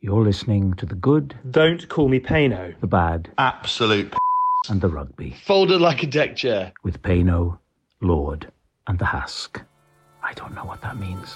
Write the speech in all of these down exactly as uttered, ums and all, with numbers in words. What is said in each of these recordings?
You're listening to the good, Don't Call Me Payno, the bad, Absolute p- and the rugby. folded like a deck chair. With Payno, Lord, and the Hask. I don't know what that means.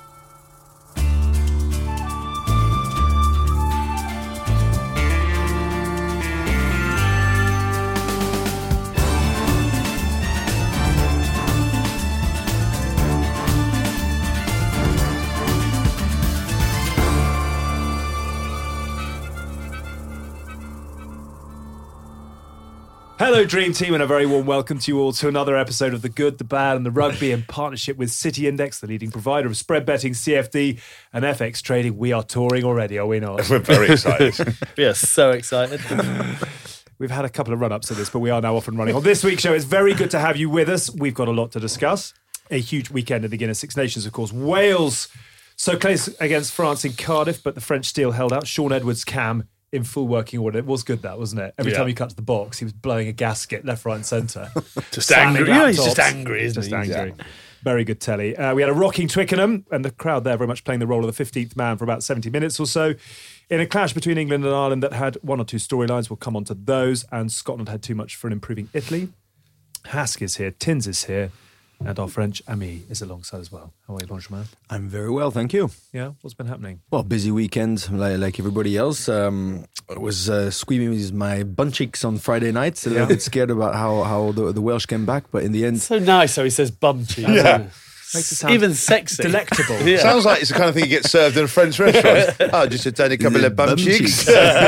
Hello, Dream Team, and a very warm welcome to you all to another episode of The Good, The Bad, and The Rugby in partnership with City Index, the leading provider of spread betting, C F D, and F X trading. We are touring already, are we not? We're very excited. We are so excited. We've had a couple of run-ups to this, but we are now off and running. On this week's show, it's very good to have you with us. We've got a lot to discuss. A huge weekend in the Guinness Six Nations, of course. Wales, so close against France in Cardiff, but the French still held out. Sean Edwards' cam in full working order. It was good, that, wasn't it? Every Yeah. time he cut to the box, he was blowing a gasket left, right and centre. Just Slamming angry. Yeah, he's laptops. just angry, isn't Just he? angry. Very good telly. Uh, we had a rocking Twickenham, and the crowd there very much playing the role of the fifteenth man for about seventy minutes or so. In a clash between England and Ireland that had one or two storylines, we'll come on to those, and Scotland had too much for an improving Italy. Hask is here, Tins is here, and our French Ami is alongside as well. How are you, Benjamin? I'm very well, thank you. Yeah, what's been happening? Well, busy weekend, like, like everybody else. Um, I was uh, squeezing my bun cheeks on Friday night, a little Yeah. bit scared about how, how the, the Welsh came back, but in the end... So nice how he says bum cheeks. Yeah. Makes it sound Even sexy. delectable. Yeah. Sounds like it's the kind of thing you get served in a French restaurant. Oh, just a tiny couple of bum, Bum cheeks.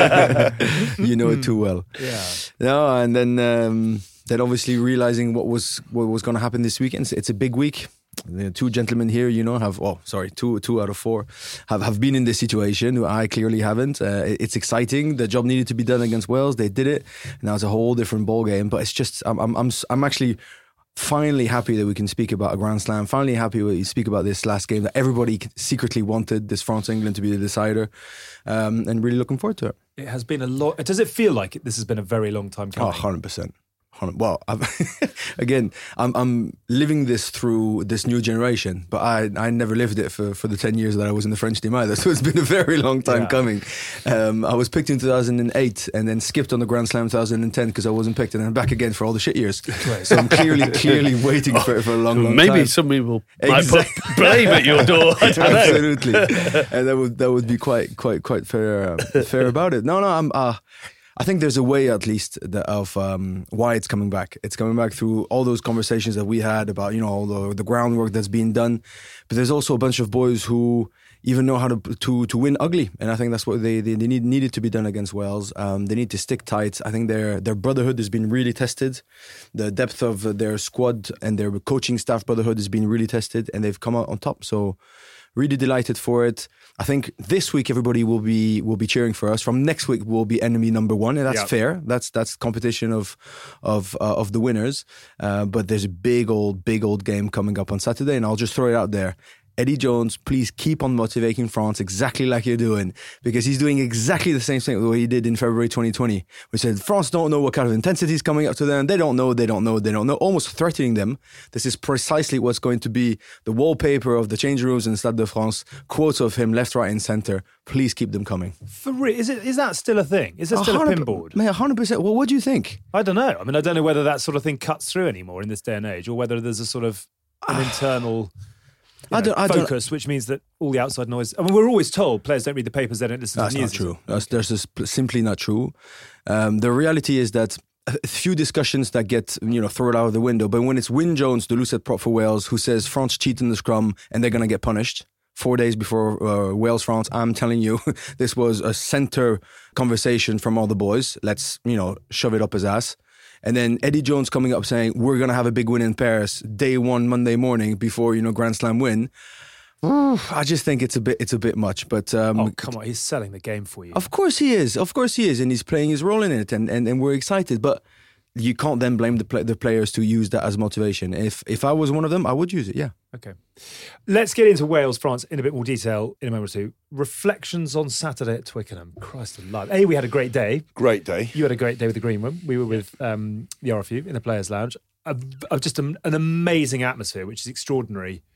You know it too well. Yeah. No, and then um, then obviously realizing what was what was going to happen this weekend. It's a big week. The two gentlemen here, you know, have oh sorry, two two out of four have, have been in this situation. I clearly haven't. Uh, it's exciting. The job needed to be done against Wales. They did it. Now it's a whole different ball game. But it's just I'm I'm I'm, I'm actually. Finally happy that we can speak about a Grand Slam. Finally happy we speak about this last game that everybody secretly wanted, this France-England to be the decider. Um, and really looking forward to it. It has been a lot. Does it feel like this has been a very long time Oh, coming? one hundred percent. Well, I've, again, I'm I'm living this through this new generation, but I, I never lived it for, for the ten years that I was in the French team either. So it's been a very long time Yeah. coming. Um, I was picked in two thousand eight and then skipped on the Grand Slam two thousand ten because I wasn't picked, and then back again for all the shit years. So I'm clearly clearly waiting for it for a long, long Maybe time. somebody will might put Exactly. blame at your door. I don't know. Absolutely, and that would that would be quite quite quite fair uh, fair about it. No, no, I'm. Uh, I think there's a way, at least, that of um, why it's coming back. It's coming back through all those conversations that we had about, you know, all the, the groundwork that's being done. But there's also a bunch of boys who even know how to to to win ugly, and I think that's what they they, they need needed to be done against Wales. Um, they need to stick tight. I think their their brotherhood has been really tested. The depth of their squad and their coaching staff brotherhood has been really tested, and they've come out on top. So. Really delighted for it. I think this week everybody will be will be cheering for us. From next week will be enemy number one, and that's Yeah. fair. That's that's competition of of uh, of the winners. Uh, but there's a big old big old game coming up on Saturday, and I'll just throw it out there. Eddie Jones, please keep on motivating France exactly like you're doing, because he's doing exactly the same thing that he did in February twenty twenty. We said France don't know what kind of intensity is coming up to them. They don't know, they don't know, they don't know, almost threatening them. This is precisely what's going to be the wallpaper of the change rooms in Stade de France. Quotes of him left, right and centre. Please keep them coming. For real, is it? Is that still a thing? Is there still a pinboard? Man, one hundred percent. Well, what do you think? I don't know. I mean, I don't know whether that sort of thing cuts through anymore in this day and age, or whether there's a sort of an internal you I know, don't- I don't- focus, which means that all the outside noise. I mean, we're always told players don't read the papers, they don't listen That's to not news. true. That's, that's just simply not true. Um, the reality is that a few discussions that get you know thrown out of the window, but when it's Wyn Jones, the loose-head prop for Wales, who says France cheat in the scrum and they're going to get punished four days before uh, Wales-France, I'm telling you, this was a centre conversation from all the boys. Let's you know shove it up his ass. And then Eddie Jones coming up saying, we're going to have a big win in Paris, day one, Monday morning, before, you know, Grand Slam win. Ooh, I just think it's a bit it's a bit much. But um, Oh, come on. He's selling the game for you. of course he is. Of course he is. And he's playing his role in it. And, and, and we're excited. But you can't then blame the, play, the players to use that as motivation. If if I was one of them, I would use it, yeah. Okay. Let's get into Wales, France in a bit more detail in a moment or two. Reflections on Saturday at Twickenham. Christ alive. A, we had a great day. Great day. You had a great day with the Green Room. We were with um, the R F U in the Players' Lounge. Of just a, an amazing atmosphere, which is extraordinary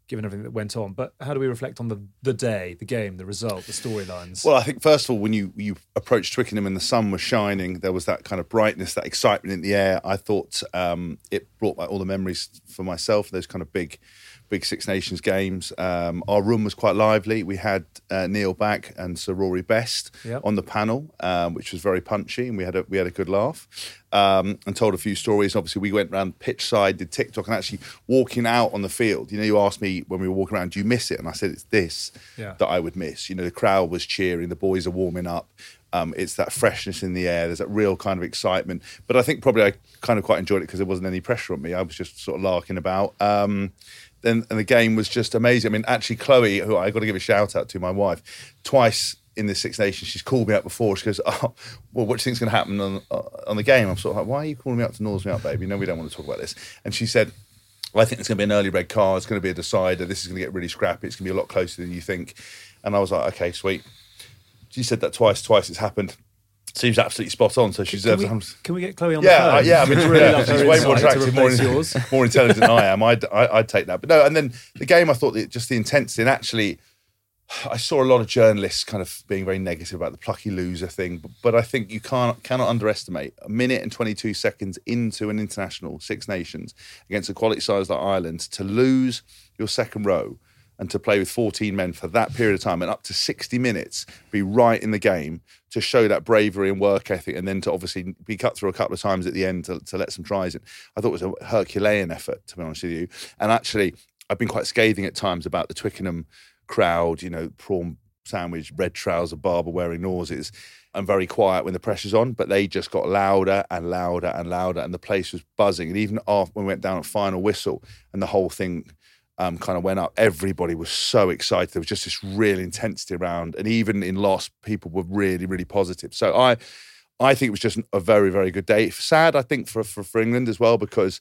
given everything that went on. But how do we reflect on the, the day, the game, the result, the storylines? Well, I think first of all, when you, you approached Twickenham and the sun was shining, there was that kind of brightness, that excitement in the air. I thought um, it brought back all the memories for myself, those kind of big, big Six Nations games. Um, our room was quite lively. We had uh, Neil back and Sir Rory Best Yep. on the panel, um, which was very punchy, and we had a we had a good laugh um, and told a few stories. Obviously, we went around pitch side, did TikTok, and actually walking out on the field. You know, you asked me when we were walking around, do you miss it? And I said, it's this Yeah. that I would miss. You know, the crowd was cheering, the boys are warming up. Um, it's that freshness in the air. There's that real kind of excitement. But I think probably I kind of quite enjoyed it because there wasn't any pressure on me. I was just sort of larking about. Um, then and the game was just amazing. I mean, actually, Chloe, who I got to give a shout out to, my wife, twice in the Six Nations, she's called me up before. She goes, "Oh, well, what do you think's going to happen on uh, on the game?" I'm sort of like, "Why are you calling me up to nose me up, baby? No, we don't want to talk about this." And she said, well, I think it's going to be an early red card. It's going to be a decider. This is going to get really scrappy. It's going to be a lot closer than you think. And I was like, okay, sweet. She said that twice. Twice it's happened. Seems absolutely spot on. So she Can deserves we, a hundred. can we get Chloe on Yeah, the phone? uh, yeah. I mean, really yeah, love she's her way more insight to attractive, more, replace in- yours. more intelligent than I am. I'd, I, I'd take that. But no, and then the game, I thought that just the intensity, and actually, I saw a lot of journalists kind of being very negative about the plucky loser thing. But, but I think you can't cannot underestimate a minute and twenty-two seconds into an international Six Nations against a quality side like Ireland to lose your second row and to play with fourteen men for that period of time and up to sixty minutes, be right in the game, to show that bravery and work ethic, and then to obviously be cut through a couple of times at the end to, to let some tries in. I thought it was a Herculean effort, to be honest with you. And actually, I've been quite scathing at times about the Twickenham crowd, you know, prawn sandwich, red trouser, barber wearing noises, and very quiet when the pressure's on, but they just got louder and louder and louder, and the place was buzzing. And even after when we went down at final whistle and the whole thing Um, kind of went up, everybody was so excited. There was just this real intensity around, and even in loss, people were really, really positive. So I, I think it was just a very, very good day. Sad, I think, for for, for England as well, because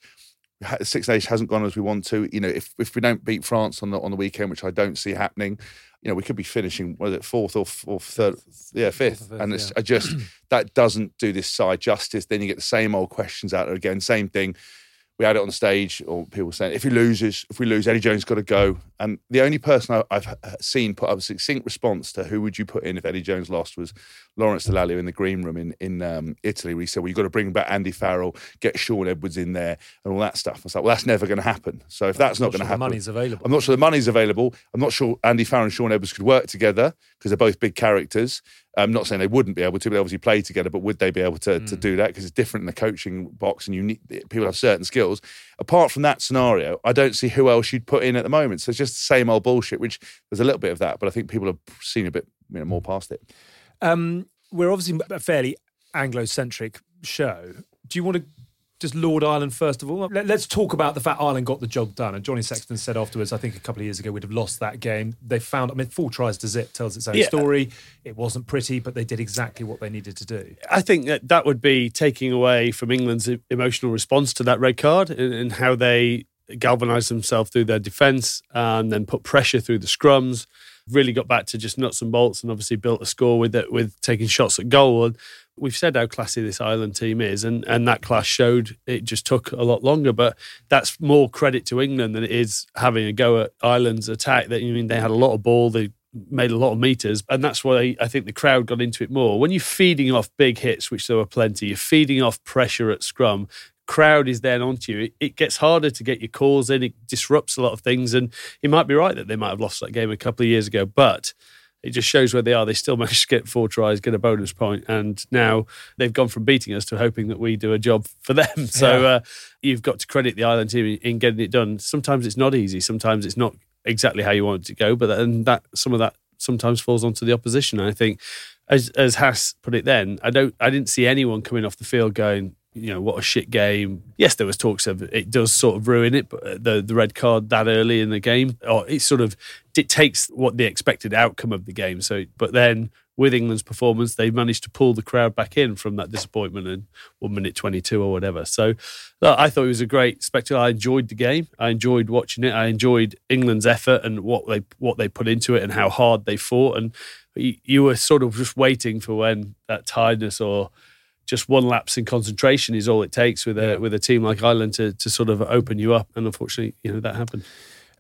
Six Nations hasn't gone as we want to. You know, if if we don't beat France on the on the weekend, which I don't see happening, you know, we could be finishing, was it fourth or, or third? Yeah, fifth. fifth, and it's yeah. I just that doesn't do this side justice. Then you get the same old questions out there again, same thing. We had it on stage, or people saying, if he loses, if we lose, Eddie Jones got to go. And the only person I- I've seen put up a succinct response to who would you put in if Eddie Jones lost was Lawrence Dallaglio in the green room in, in um, Italy, where he said, well, you've got to bring back Andy Farrell, get Sean Edwards in there, and all that stuff. I was like, well, that's never going to happen. So if that's not, not going to sure the happen. money's available. I'm not sure the money's available. I'm not sure Andy Farrell and Sean Edwards could work together because they're both big characters. I'm not saying they wouldn't be able to, but they obviously play together. But would they be able to, Mm. to do that? Because it's different in the coaching box, and you need people have certain skills. Apart from that scenario, I don't see who else you'd put in at the moment. So it's just the same old bullshit. Which there's a little bit of that, but I think people have seen a bit, you know, more past it. Um, we're obviously a fairly Anglo-centric show. Do you want to just laud Ireland first of all? Let- Let's talk about the fact Ireland got the job done. And Johnny Sexton said afterwards, I think a couple of years ago, we'd have lost that game. They found, I mean, four tries to zip tells its own Yeah. story. It wasn't pretty, but they did exactly what they needed to do. I think that that would be taking away from England's e- emotional response to that red card and, and how they galvanised themselves through their defence and then put pressure through the scrums. Really got back to just nuts and bolts, and obviously built a score with it, with taking shots at goal. And we've said how classy this Ireland team is, and, and that class showed. It just took a lot longer, but that's more credit to England than it is having a go at Ireland's attack. That, I mean, they had a lot of ball, they made a lot of meters, and that's why I think the crowd got into it more. When you're feeding off big hits, which there were plenty, you're feeding off pressure at scrum, crowd is then onto you. It, it gets harder to get your calls in. It disrupts a lot of things, and you might be right that they might have lost that game a couple of years ago, but it just shows where they are. They still managed to get four tries, get a bonus point, and now they've gone from beating us to hoping that we do a job for them. So Yeah. uh, you've got to credit the Ireland team in, in getting it done. Sometimes it's not easy. Sometimes it's not exactly how you want it to go, but then that some of that sometimes falls onto the opposition. And I think, as as Haas put it then, I don't, I didn't see anyone coming off the field going, you know, what a shit game. Yes, there was talks of it does sort of ruin it, but the the red card that early in the game, or it sort of dictates what the expected outcome of the game. So, but then with England's performance, they managed to pull the crowd back in from that disappointment in one minute twenty-two or whatever. So look, I thought it was a great spectacle. I enjoyed the game. I enjoyed watching it. I enjoyed England's effort and what they what they put into it and how hard they fought. And you, you were sort of just waiting for when that tiredness or just one lapse in concentration is all it takes with a with a team like Ireland to to sort of open you up. And unfortunately, you know, that happened.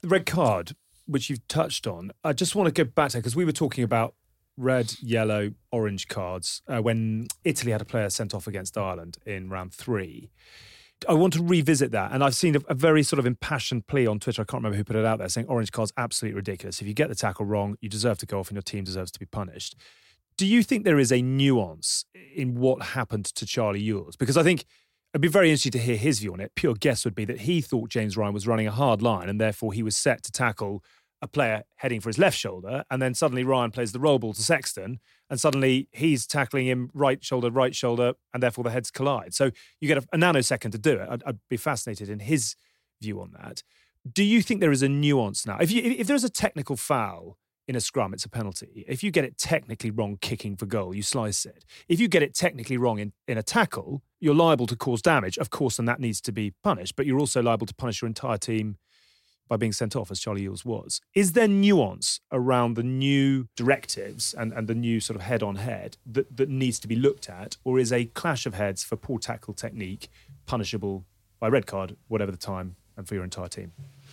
The red card, which you've touched on, I just want to go back to, because we were talking about red, yellow, orange cards uh, when Italy had a player sent off against Ireland in round three. I want to revisit that. And I've seen a, a very sort of impassioned plea on Twitter. I can't remember who put it out there, saying orange card's absolutely ridiculous. If you get the tackle wrong, you deserve to go off and your team deserves to be punished. Do you think there is a nuance in what happened to Charlie Ewels? Because I think it'd be very interesting to hear his view on it. Pure guess would be that he thought James Ryan was running a hard line and therefore he was set to tackle a player heading for his left shoulder, and then suddenly Ryan plays the roll ball to Sexton, and suddenly he's tackling him right shoulder, right shoulder, and therefore the heads collide. So you get a, a nanosecond to do it. I'd, I'd be fascinated in his view on that. Do you think there is a nuance now? If you, if there's a technical foul in a scrum, it's a penalty. If you get it technically wrong kicking for goal, you slice it. If you get it technically wrong in, in a tackle, you're liable to cause damage. Of course, and that needs to be punished, but you're also liable to punish your entire team by being sent off, as Charlie Ewels was. Is there nuance around the new directives and, and the new sort of head-on-head that, that needs to be looked at, or is a clash of heads for poor tackle technique punishable by red card, whatever the time, and for your entire team?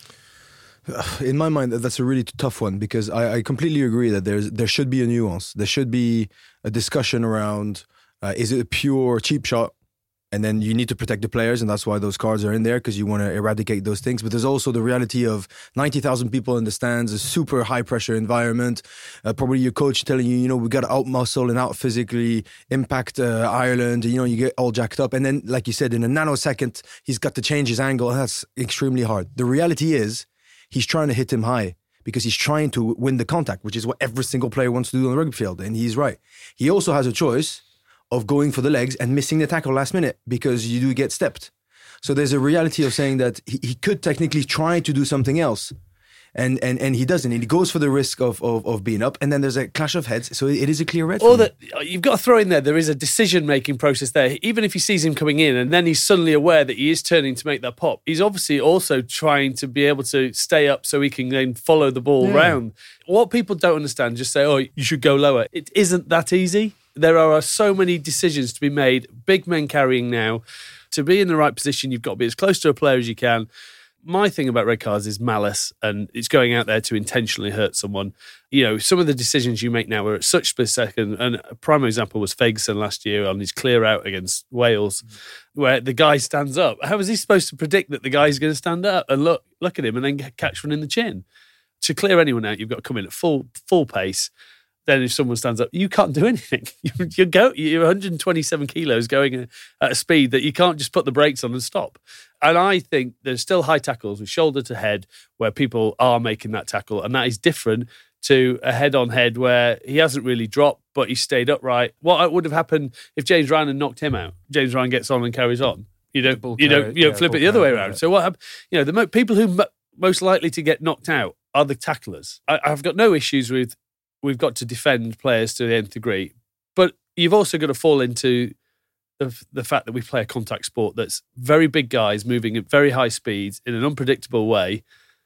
In my mind, that's a really tough one, because I, I completely agree that there's there should be a nuance. There should be a discussion around, uh, is it a pure cheap shot? And then you need to protect the players, and that's why those cards are in there, because you want to eradicate those things. But there's also the reality of ninety thousand people in the stands, a super high-pressure environment, uh, probably your coach telling you, you know, we got to out-muscle and out-physically impact uh, Ireland. You know, you get all jacked up. And then, like you said, in a nanosecond, he's got to change his angle, and that's extremely hard. The reality is, he's trying to hit him high because he's trying to win the contact, which is what every single player wants to do on the rugby field, and he's right. He also has a choice of going for the legs and missing the tackle last minute because you do get stepped. So there's a reality of saying that he, he could technically try to do something else, and and and he doesn't. And he goes for the risk of, of of being up, and then there's a clash of heads. So it is a clear red. Or that you've got to throw in there, there is a decision-making process there. Even if he sees him coming in and then he's suddenly aware that he is turning to make that pop, he's obviously also trying to be able to stay up so he can then follow the ball yeah. round. What people don't understand, just say, oh, you should go lower. It isn't that easy. There are so many decisions to be made, big men carrying now. To be in the right position, you've got to be as close to a player as you can. My thing about red cards is malice, and it's going out there to intentionally hurt someone. You know, some of the decisions you make now are at such split second, and a prime example was Ferguson last year on his clear out against Wales, mm. where the guy stands up. How is he supposed to predict that the guy's going to stand up and look look at him and then catch one in the chin? To clear anyone out, you've got to come in at full full pace. Then if someone stands up, you can't do anything. You're, you're, go, you're one hundred twenty-seven kilos going at a speed that you can't just put the brakes on and stop. And I think there's still high tackles with shoulder to head where people are making that tackle. And that is different to a head-on-head where he hasn't really dropped, but he stayed upright. What would have happened if James Ryan had knocked him out? James Ryan gets on and carries on. You don't, you don't, you don't yeah, flip it the other way around. So what happened? You know, the mo- people who m- most likely to get knocked out are the tacklers. I, I've got no issues with we've got to defend players to the nth degree. But you've also got to fall into the, the fact that we play a contact sport that's very big guys moving at very high speeds in an unpredictable way,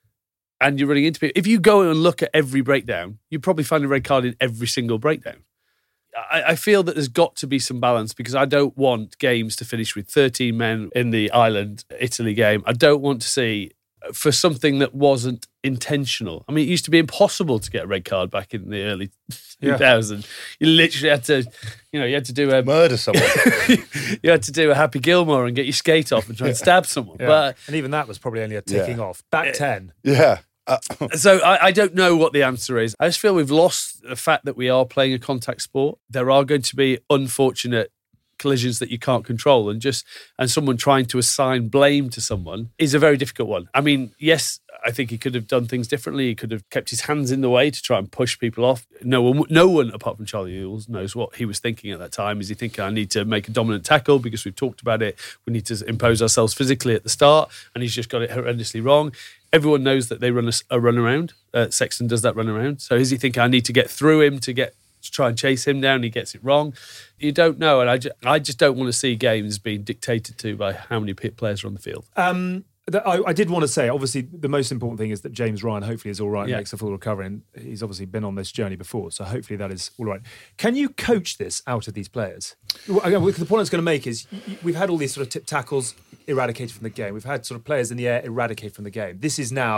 and you're running into people. If you go and look at every breakdown, you probably find a red card in every single breakdown. I, I feel that there's got to be some balance, because I don't want games to finish with thirteen men in the Ireland-Italy game. I don't want to see for something that wasn't intentional. I mean, it used to be impossible to get a red card back in the early two thousands. You literally had to, you know, you had to do a murder someone. You had to do a Happy Gilmore and get your skate off and try and stab someone. Yeah. But and even that was probably only a ticking yeah. off. Back ten. Yeah. Uh, so I, I don't know what the answer is. I just feel we've lost the fact that we are playing a contact sport. There are going to be unfortunate collisions that you can't control, and just and someone trying to assign blame to someone is a very difficult one. I mean, yes, I think he could have done things differently. He could have kept his hands in the way to try and push people off. No one, no one apart from Charlie Ewels knows what he was thinking at that time. Is he thinking, I need to make a dominant tackle because we've talked about it, we need to impose ourselves physically at the start, and he's just got it horrendously wrong. Everyone knows that they run a, a run around. Uh, Sexton does that run around. So is he thinking, I need to get through him to get to try and chase him down? He gets it wrong. You don't know, and I just, I just don't want to see games being dictated to by how many players are on the field. Um, I, I did want to say, obviously, the most important thing is that James Ryan hopefully is all right and yeah. makes a full recovery, and he's obviously been on this journey before, so hopefully that is all right. Can you coach this out of these players? Well, again, the point I was going to make is we've had all these sort of tip tackles eradicated from the game. We've had sort of players in the air eradicated from the game. This is now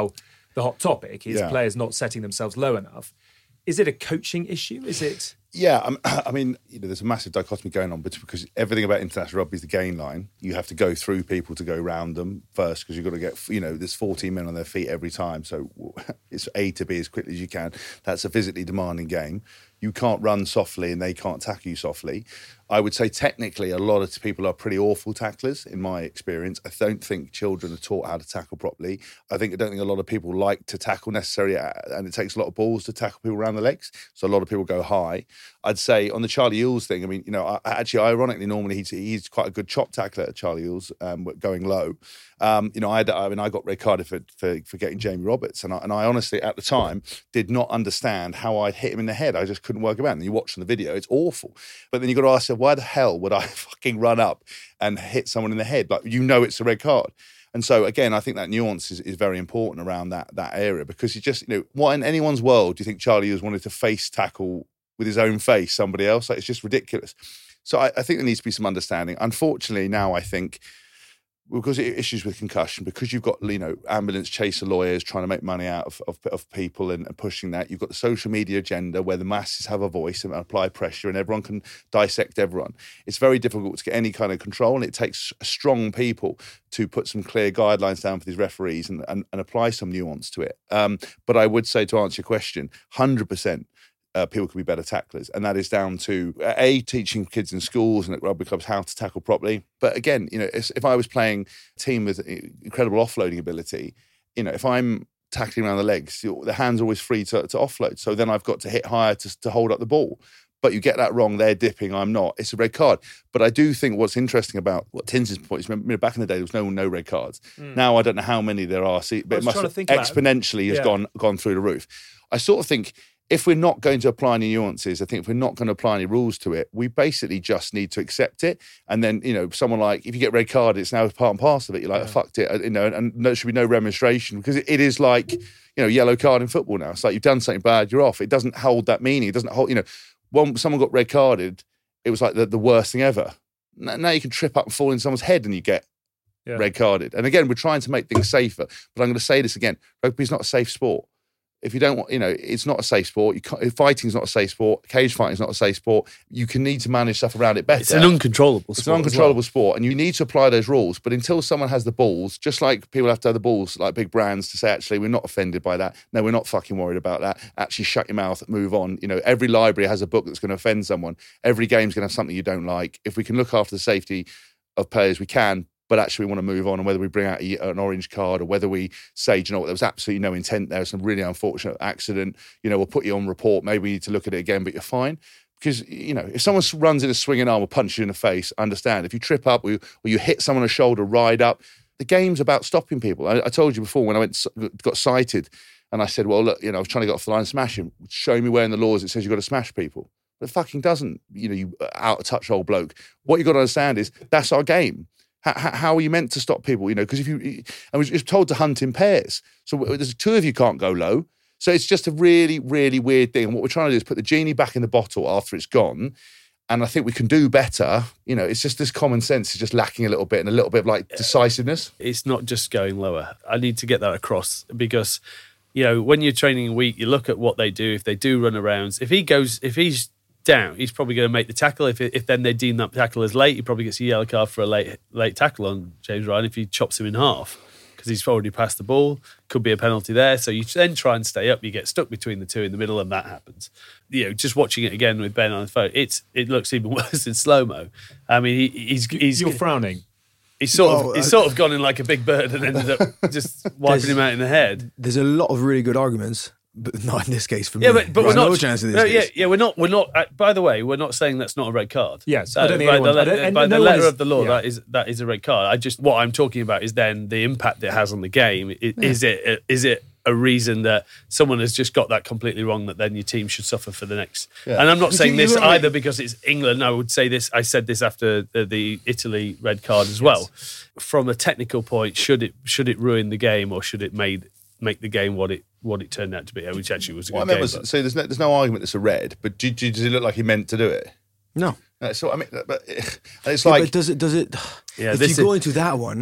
the hot topic is Yeah. players not setting themselves low enough. Is it a coaching issue? Is it? Yeah, I'm, I mean, you know, there's a massive dichotomy going on, but because everything about international rugby is the gain line. You have to go through people to go round them first because you've got to get, you know, there's fourteen men on their feet every time. So it's A to B as quickly as you can. That's a physically demanding game. You can't run softly and they can't tackle you softly. I would say technically a lot of people are pretty awful tacklers in my experience. I don't think children are taught how to tackle properly. I think I don't think a lot of people like to tackle necessarily, and it takes a lot of balls to tackle people around the legs. So a lot of people go high. I'd say on the Charlie Ewels thing, I mean, you know, I, actually, ironically, normally he's, he's quite a good chop tackler, Charlie Ewels, um, going low. Um, you know, I, I mean, I got red carded for, for, for getting Jamie Roberts, and I, and I honestly, at the time, did not understand how I'd hit him in the head. I just couldn't work it out. And you watch on the video, it's awful. But then you've got to ask yourself, why the hell would I fucking run up and hit someone in the head? Like, you know it's a red card. And so, again, I think that nuance is, is very important around that that area, because you just, you know, what in anyone's world do you think Charlie Ewels wanted to face tackle with his own face somebody else? Like, it's just ridiculous. So I, I think there needs to be some understanding. Unfortunately, now I think, because of issues with concussion, because you've got, you know, ambulance chaser lawyers trying to make money out of, of, of people and, and pushing that. You've got the social media agenda where the masses have a voice and apply pressure and everyone can dissect everyone. It's very difficult to get any kind of control, and it takes strong people to put some clear guidelines down for these referees and, and, and apply some nuance to it. Um, but I would say, to answer your question, one hundred percent Uh, people can be better tacklers, and that is down to uh, a teaching kids in schools and at rugby clubs how to tackle properly. But again, you know, if I was playing a team with incredible offloading ability, you know, if I'm tackling around the legs, the hands are always free to, to offload. So then I've got to hit higher to, to hold up the ball. But you get that wrong, they're dipping, I'm not. It's a red card. But I do think what's interesting about what Tins's point is, remember, back in the day, there was no no red cards. Mm. Now I don't know how many there are, see, but it must have exponentially has yeah. gone gone through the roof. I sort of think, if we're not going to apply any nuances, I think if we're not going to apply any rules to it, we basically just need to accept it. And then, you know, someone like, if you get red card, it's now part and parcel of it. You're like, yeah. I fucked it, you know, and there should be no remonstration, because it is like, you know, yellow card in football now. It's like you've done something bad, you're off. It doesn't hold that meaning. It doesn't hold, you know, when someone got red carded, it was like the, the worst thing ever. Now you can trip up and fall in someone's head and you get yeah. red carded. And again, we're trying to make things safer. But I'm going to say this again, rugby's not a safe sport. If you don't want, you know, it's not a safe sport. You can't, fighting is not a safe sport. Cage fighting is not a safe sport. You can need to manage stuff around it better. It's an uncontrollable sport. It's an uncontrollable sport, and you need to apply those rules. But until someone has the balls, just like people have to have the balls, like big brands, to say, actually, we're not offended by that. No, we're not fucking worried about that. Actually, shut your mouth, move on. You know, every library has a book that's going to offend someone. Every game's going to have something you don't like. If we can look after the safety of players, we can. But actually we want to move on, and whether we bring out a, an orange card or whether we say, do you know what, there was absolutely no intent there, some really unfortunate accident, you know, we'll put you on report, maybe we need to look at it again, but you're fine. Because, you know, if someone runs in a swinging arm or punches you in the face, I understand. If you trip up or you, or you hit someone on the shoulder, ride up, the game's about stopping people. I, I told you before when I went got cited and I said, well, look, you know, I was trying to get off the line and smash him. Show me where in the laws it says you've got to smash people. But it fucking doesn't, you know, you out of touch old bloke. What you've got to understand is that's our game. How, how are you meant to stop people? You know, because if you, I was just told to hunt in pairs. So there's two of you can't go low. So it's just a really, really weird thing. And what we're trying to do is put the genie back in the bottle after it's gone. And I think we can do better. You know, it's just this common sense is just lacking a little bit, and a little bit of like decisiveness. It's not just going lower. I need to get that across, because, you know, when you're training a week, you look at what they do. If they do run arounds, if he goes, if he's down, he's probably going to make the tackle. If if then they deem that tackle as late, he probably gets a yellow card for a late late tackle on James Ryan if he chops him in half, because he's already passed the ball. Could be a penalty there. So you then try and stay up. You get stuck between the two in the middle, and that happens. You know, just watching it again with Ben on the phone, it's it looks even worse in slow mo. I mean, he, he's he's you're frowning. He's sort of Oh, he's I- sort of gone in like a big bird and ended up just wiping him out in the head. There's a lot of really good arguments, but not in this case for me. Yeah, but, but we're There's not. no chance in this no, yeah, case. yeah, we're not. We're not. Uh, by the way, we're not saying that's not a red card. Yes, Uh, I don't think by anyone- the, I don't- le- and by no the one letter is- of the law, yeah. that is that is a red card. I just what I'm talking about is then the impact it has on the game. I- Is it is it a reason that someone has just got that completely wrong, that then your team should suffer for the next? Yeah. And I'm not You saying think this you're right. either because it's England. I would say this. I said this after the, the Italy red card as well. From a technical point, should it should it ruin the game, or should it made make the game what it what it turned out to be, which actually was a good Well, I game. remember, but- so there's no, there's no argument it's a red, but do, do, does it look like he meant to do it? No. No, so I mean, but and it's Yeah, like, but does it? Does it? Yeah, if this you go is- into that one,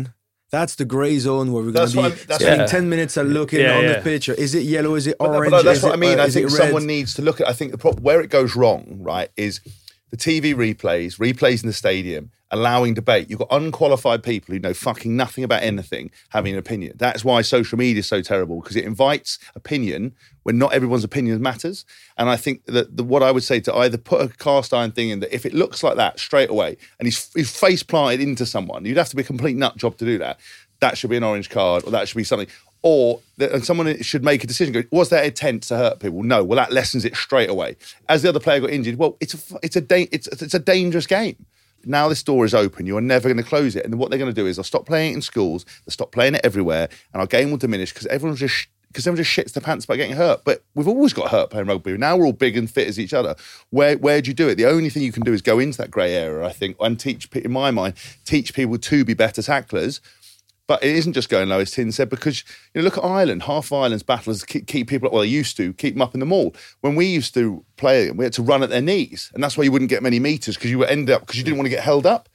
That's the grey zone where we're going That's to be what I'm- that's spending what- ten minutes at looking Yeah, on yeah. the pitch. Is it yellow? Is it But, orange? but that's is what it, I mean. uh, I is think it someone red? needs to look at. I think the problem where it goes wrong, right, is the T V replays, replays in the stadium, allowing debate. You've got unqualified people who know fucking nothing about anything having an opinion. That's why social media is so terrible, because it invites opinion when not everyone's opinion matters. And I think that the, what I would say to either put a cast iron thing in that if it looks like that straight away and he's, he's face planted into someone, you'd have to be a complete nut job to do that. That should be an orange card, or that should be something. Or that, and someone should make a decision. Go, was there intent to hurt people? No. Well, that lessens it straight away. As the other player got injured, well, it's a it's a da- it's it's a dangerous game. Now this door is open. You are never going to close it. And then what they're going to do is they'll stop playing it in schools. They'll stop playing it everywhere, and our game will diminish because everyone just because everyone just shits their pants about getting hurt. But we've always got hurt playing rugby. Now we're all big and fit as each other. Where where do you do it? The only thing you can do is go into that grey area, I think, and teach. In my mind, teach people to be better tacklers. But it isn't just going low, as Tin said, because you know, look at Ireland. Half of Ireland's battlers keep, keep people, well, they used to, keep them up in the maul. When we used to play them, we had to run at their knees. And that's why you wouldn't get many metres, because you would end up, because you didn't want to get held up.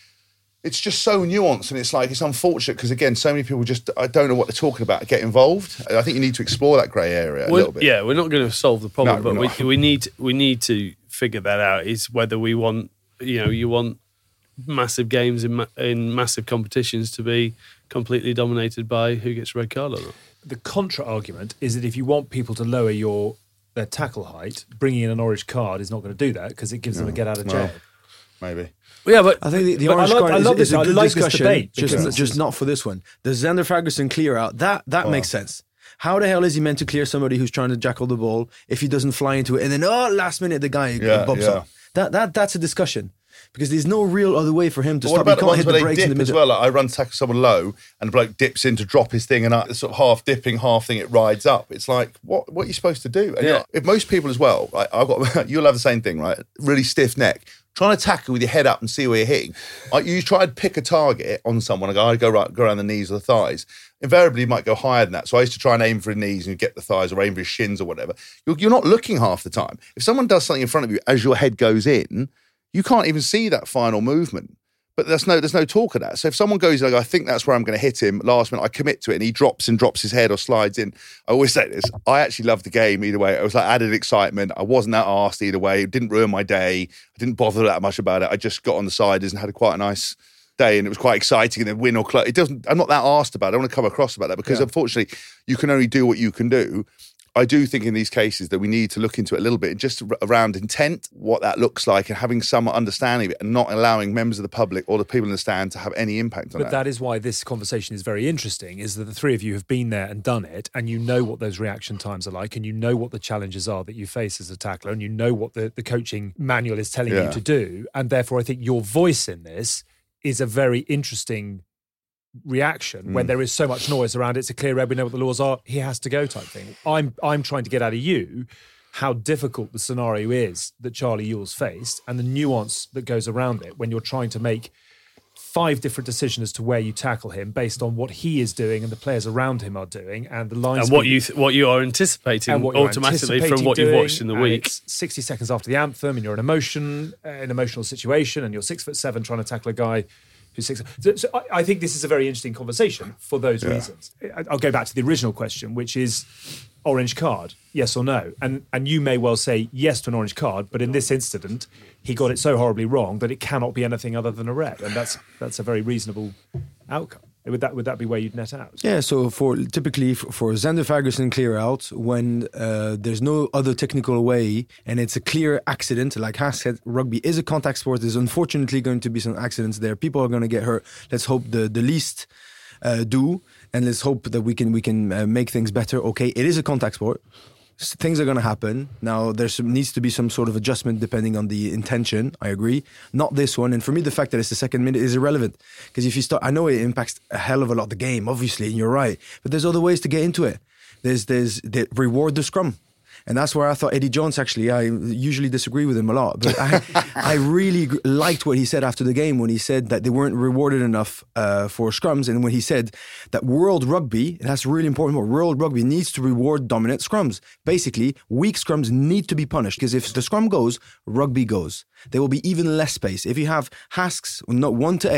It's just so nuanced, and it's like, it's unfortunate, because again, so many people just, I don't know what they're talking about, get involved. I think you need to explore that grey area a We're- little bit. Yeah, we're not going to solve the problem, No, but we're we, not. we need we need to figure that out. Is whether we want, you know, you want massive games in ma- in massive competitions to be completely dominated by who gets a red card or not. The contra argument is that if you want people to lower your their tackle height, bringing in an orange card is not going to do that because it gives them a get out of jail. Well, maybe. Yeah, but I think the, the But I orange like- card I is, love is this- a I good like this discussion, debate just, because just not for this one. The Xander Ferguson clear out, that that makes sense. How the hell is he meant to clear somebody who's trying to jackal the ball if he doesn't fly into it and then, oh, last minute the guy Yeah, bumps yeah. up? That, that, that's a discussion. Because there's no real other way for him to But what stop. He about the can't ones hit where the they brakes in dip the as middle. well? Like I run to tackle someone low, and the bloke dips in to drop his thing, and I, the sort of half dipping, half thing, it rides up. It's like, what what are you supposed to do? And Yeah. you know, if most people as well, like I've got, you'll have the same thing, right? Really stiff neck. Trying to tackle with your head up and see where you're hitting. Like you try to pick a target on someone, like I go right, go around the knees or the thighs. Invariably, you might go higher than that. So I used to try and aim for his knees and get the thighs, or aim for his shins or whatever. You're, you're not looking half the time. If someone does something in front of you as your head goes in, you can't even see that final movement. But there's no there's no talk of that. So if someone goes like, I think that's where I'm going to hit him, last minute I commit to it, and he drops and drops his head or slides in. I always say this, I actually loved the game either way. It was like added excitement. I wasn't that arsed either way. It didn't ruin my day. I didn't bother that much about it. I just got on the siders and had a quite a nice day, and it was quite exciting. And then win or close. It doesn't. I'm not that arsed about it. I don't want to come across about that because Yeah. unfortunately you can only do what you can do. I do think in these cases that we need to look into it a little bit, just around intent, what that looks like, and having some understanding of it, and not allowing members of the public or the people in the stand to have any impact on But that. that is why this conversation is very interesting, is that the three of you have been there and done it, and you know what those reaction times are like, and you know what the challenges are that you face as a tackler, and you know what the, the coaching manual is telling Yeah. you to do. And therefore, I think your voice in this is a very interesting reaction Mm. when there is so much noise around it. It's a clear red, we know what the laws are, he has to go type thing. I'm I'm trying to get out of you how difficult the scenario is that Charlie Ewell's faced and the nuance that goes around it when you're trying to make five different decisions as to where you tackle him based on what he is doing and the players around him are doing and the lines and what you th- what you are anticipating and what you're automatically anticipating from what you've doing, watched in the and week. it's sixty seconds after the anthem and you're in emotion, uh, an emotional situation, and you're six foot seven trying to tackle a guy who's six. So, so I, I think this is a very interesting conversation for those reasons. I- I'll go back to the original question, which is orange card, yes or no? And and you may well say yes to an orange card, but in this incident, he got it so horribly wrong that it cannot be anything other than a red, and that's that's a very reasonable outcome. Would that would that be where you'd net out? Yeah, so for typically for, for Xander Ferguson clear out when uh, there's no other technical way and it's a clear accident, like Haas said, rugby is a contact sport. There's unfortunately going to be some accidents there. People are going to get hurt. Let's hope the the least uh, do, and let's hope that we can we can uh, make things better. Okay, it is a contact sport. S- Things are going to happen. Now, there needs to be some sort of adjustment depending on the intention. I agree. Not this one. And for me, the fact that it's the second minute is irrelevant. Because if you start, I know it impacts a hell of a lot the game, obviously, and you're right. But there's other ways to get into it. There's, there's, the reward the scrum. And that's where I thought Eddie Jones, actually, I usually disagree with him a lot, but I, I really gr- liked what he said after the game when he said that they weren't rewarded enough uh, for scrums. And when he said that World Rugby, and that's really important, World Rugby needs to reward dominant scrums. Basically, weak scrums need to be punished because if the scrum goes, rugby goes. There will be even less space. If you have Hasks, not one to eight,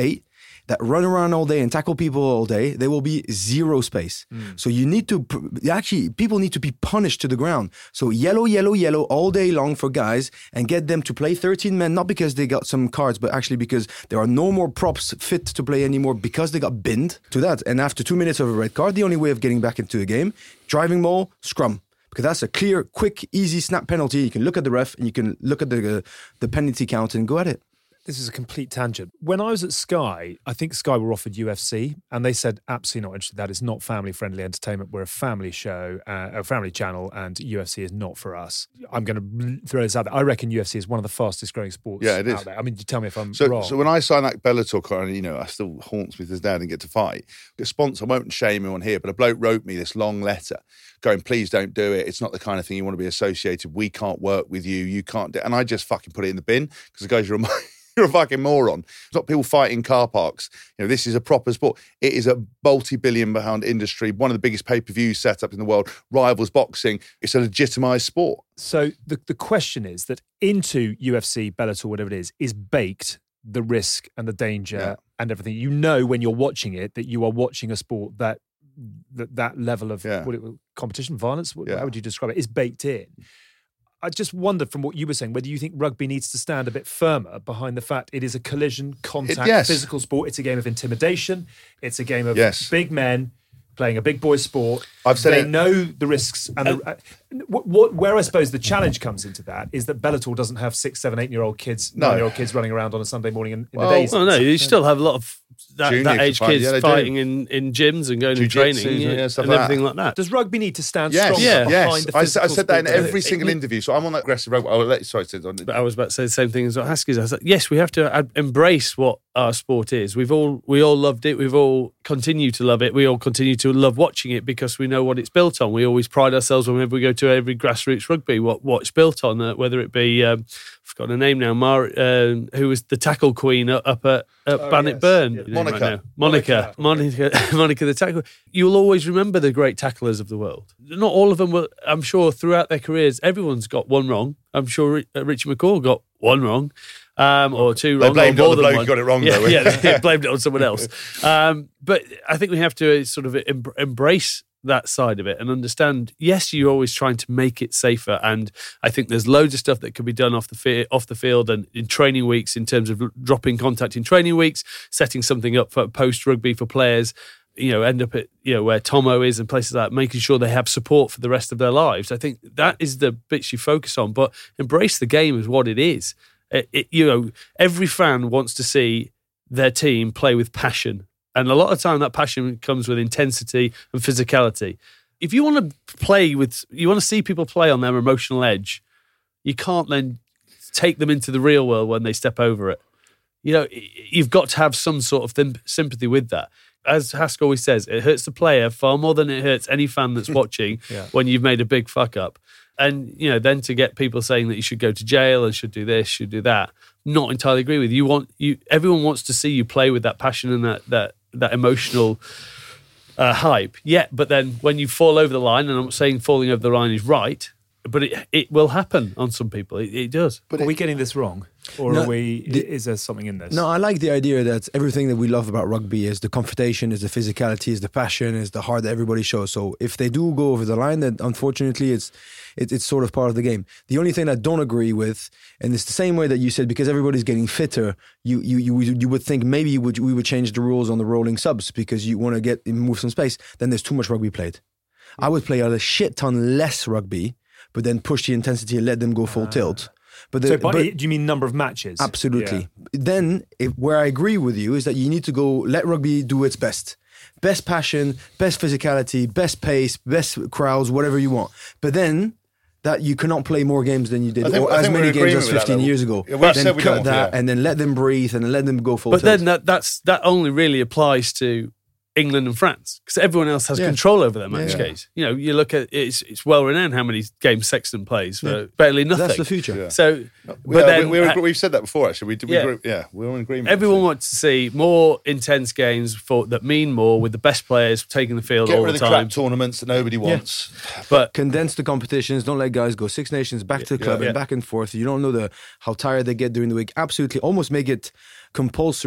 that run around all day and tackle people all day, there will be zero space. Mm. So you need to, actually, people need to be punished to the ground. So yellow, yellow, yellow all day long for guys and get them to play thirteen men, not because they got some cards, but actually because there are no more props fit to play anymore because they got binned to that. And after two minutes of a red card, the only way of getting back into the game, driving maul, scrum. Because that's a clear, quick, easy snap penalty. You can look at the ref and you can look at the uh, the penalty count and go at it. This is a complete tangent. When I was at Sky, I think Sky were offered U F C, and they said, absolutely not interested. That is not family-friendly entertainment. We're a family show, uh, a family channel, and U F C is not for us. I'm going to throw this out there. I reckon U F C is one of the fastest-growing sports yeah, it is. out there. I mean, tell me if I'm so, wrong. So when I signed that Bellator card, you know, I still haunts me to this day. I didn't get to fight. The sponsor, I won't shame him on here, but a bloke wrote me this long letter going, please don't do it. It's not the kind of thing you want to be associated. We can't work with you. You can't do it. And I just fucking put it in the bin because the guys, you're a You're a fucking moron. It's not people fighting car parks. You know, this is a proper sport. It is a multi-billion pound industry, one of the biggest pay-per-view setups in the world, rivals boxing. It's a legitimised sport. So the, the question is that into U F C, Bellator, whatever it is, is baked the risk and the danger Yeah. and everything. You know when you're watching it that you are watching a sport that that, that level of Yeah. what it, competition, violence, what, Yeah. how would you describe it, is baked in. I just wondered from what you were saying, whether you think rugby needs to stand a bit firmer behind the fact it is a collision, contact, It- yes. physical sport. It's a game of intimidation. It's a game of Yes. big men playing a big boy sport. I've said they it- know the risks. And the, uh, what, what, where I suppose the challenge comes into that is that Bellator doesn't have six, seven, eight-year-old kids, No. nine-year-old kids running around on a Sunday morning in, in Well, the days. Well, no, you still have a lot of that, Junior that age fight, kids yeah, they do. fighting in, in gyms and going and Jiu-jitsu, training yeah, yeah, stuff and like everything that. like that. Does rugby need to stand Yes, stronger Yeah. behind yes. the I, physical I said that in sport? every single interview. So I'm on that aggressive rugby. I will let, sorry, Sid, on- But I was about to say the same thing as what Haskins. I was like, yes, we have to ad- embrace what our sport is. We've all we all loved it. We've all continued to love it. We all continue to love watching it because we know what it's built on. We always pride ourselves whenever we go to every grassroots rugby, what what it's built on. Uh, whether it be, um, I've forgotten her name now, Mar, uh, who was the tackle queen up at, at Oh, Bannockburn. yes. You know, Monica. right now. Monica, Monica, Monica, the tackle. You'll always remember the great tacklers of the world. Not all of them were. I'm sure throughout their careers, everyone's got one wrong. I'm sure uh, Richie McCaw got one wrong. Um, or two They wrong. blamed or it on more the than bloke one. who got it wrong, Yeah, though. yeah, they blamed it on someone else. Um, but I think we have to sort of em- embrace that side of it and understand, yes, you're always trying to make it safer. And I think there's loads of stuff that can be done off the, fi- off the field and in training weeks in terms of dropping contact in training weeks, setting something up for post-rugby for players, you know, end up at, you know, where Tomo is and places like that, making sure they have support for the rest of their lives. I think that is the bits you focus on, but embrace the game as what it is. It, it, you know, every fan wants to see their team play with passion. And a lot of time that passion comes with intensity and physicality. If you want to play with, you want to see people play on their emotional edge, you can't then take them into the real world when they step over it. You know, you've got to have some sort of thim- sympathy with that. As Hask always says, it hurts the player far more than it hurts any fan that's watching Yeah. when you've made a big fuck up. And, you know, then to get people saying that you should go to jail and should do this, should do that, not entirely agree with you. You want you everyone wants to see you play with that passion and that that that emotional uh, hype. Yeah, but then when you fall over the line, and I'm not saying falling over the line is right, but it it will happen on some people. It, it does. But are we getting this wrong? Or No, are we, the- is there something in this? No, I like the idea that everything that we love about rugby is the confrontation, is the physicality, is the passion, is the heart that everybody shows. So if they do go over the line, then unfortunately it's it, it's sort of part of the game. The only thing I don't agree with, and it's the same way that you said, because everybody's getting fitter, you you you, would- you would think maybe you would, we would change the rules on the rolling subs because you want to get move some space. Then there's too much rugby played. I would play a shit ton less rugby, but then push the intensity and let them go full tilt. But, the, So by, but do you mean number of matches? absolutely. Yeah. Then, if, where I agree with you is that you need to go let rugby do its best. Best passion, best physicality, best pace, best crowds, whatever you want. But then, that you cannot play more games than you did, I think- or I as think many we're games agreeing as with that, fifteen though. years ago. Yeah, we then said we cut don't- that yeah. and then let them breathe and let them go full But tilt. then that that's that only really applies to England and France because everyone else has Yeah. control over their match Yeah. games. You know, you look at it's it's well renowned how many games Sexton plays for Yeah. barely nothing. That's the future. Yeah. So, but Yeah, then we, we, uh, we've said that before, actually. We, we Yeah. agree, yeah, we're in agreement. everyone actually. wants to see more intense games for that mean more with the best players taking the field Get all rid the of the time. crap tournaments that nobody wants. But Condense the competitions. Don't let guys go Six Nations back to the club yeah. and back and forth. You don't know the how tired they get during the week. Absolutely, almost make it compulsory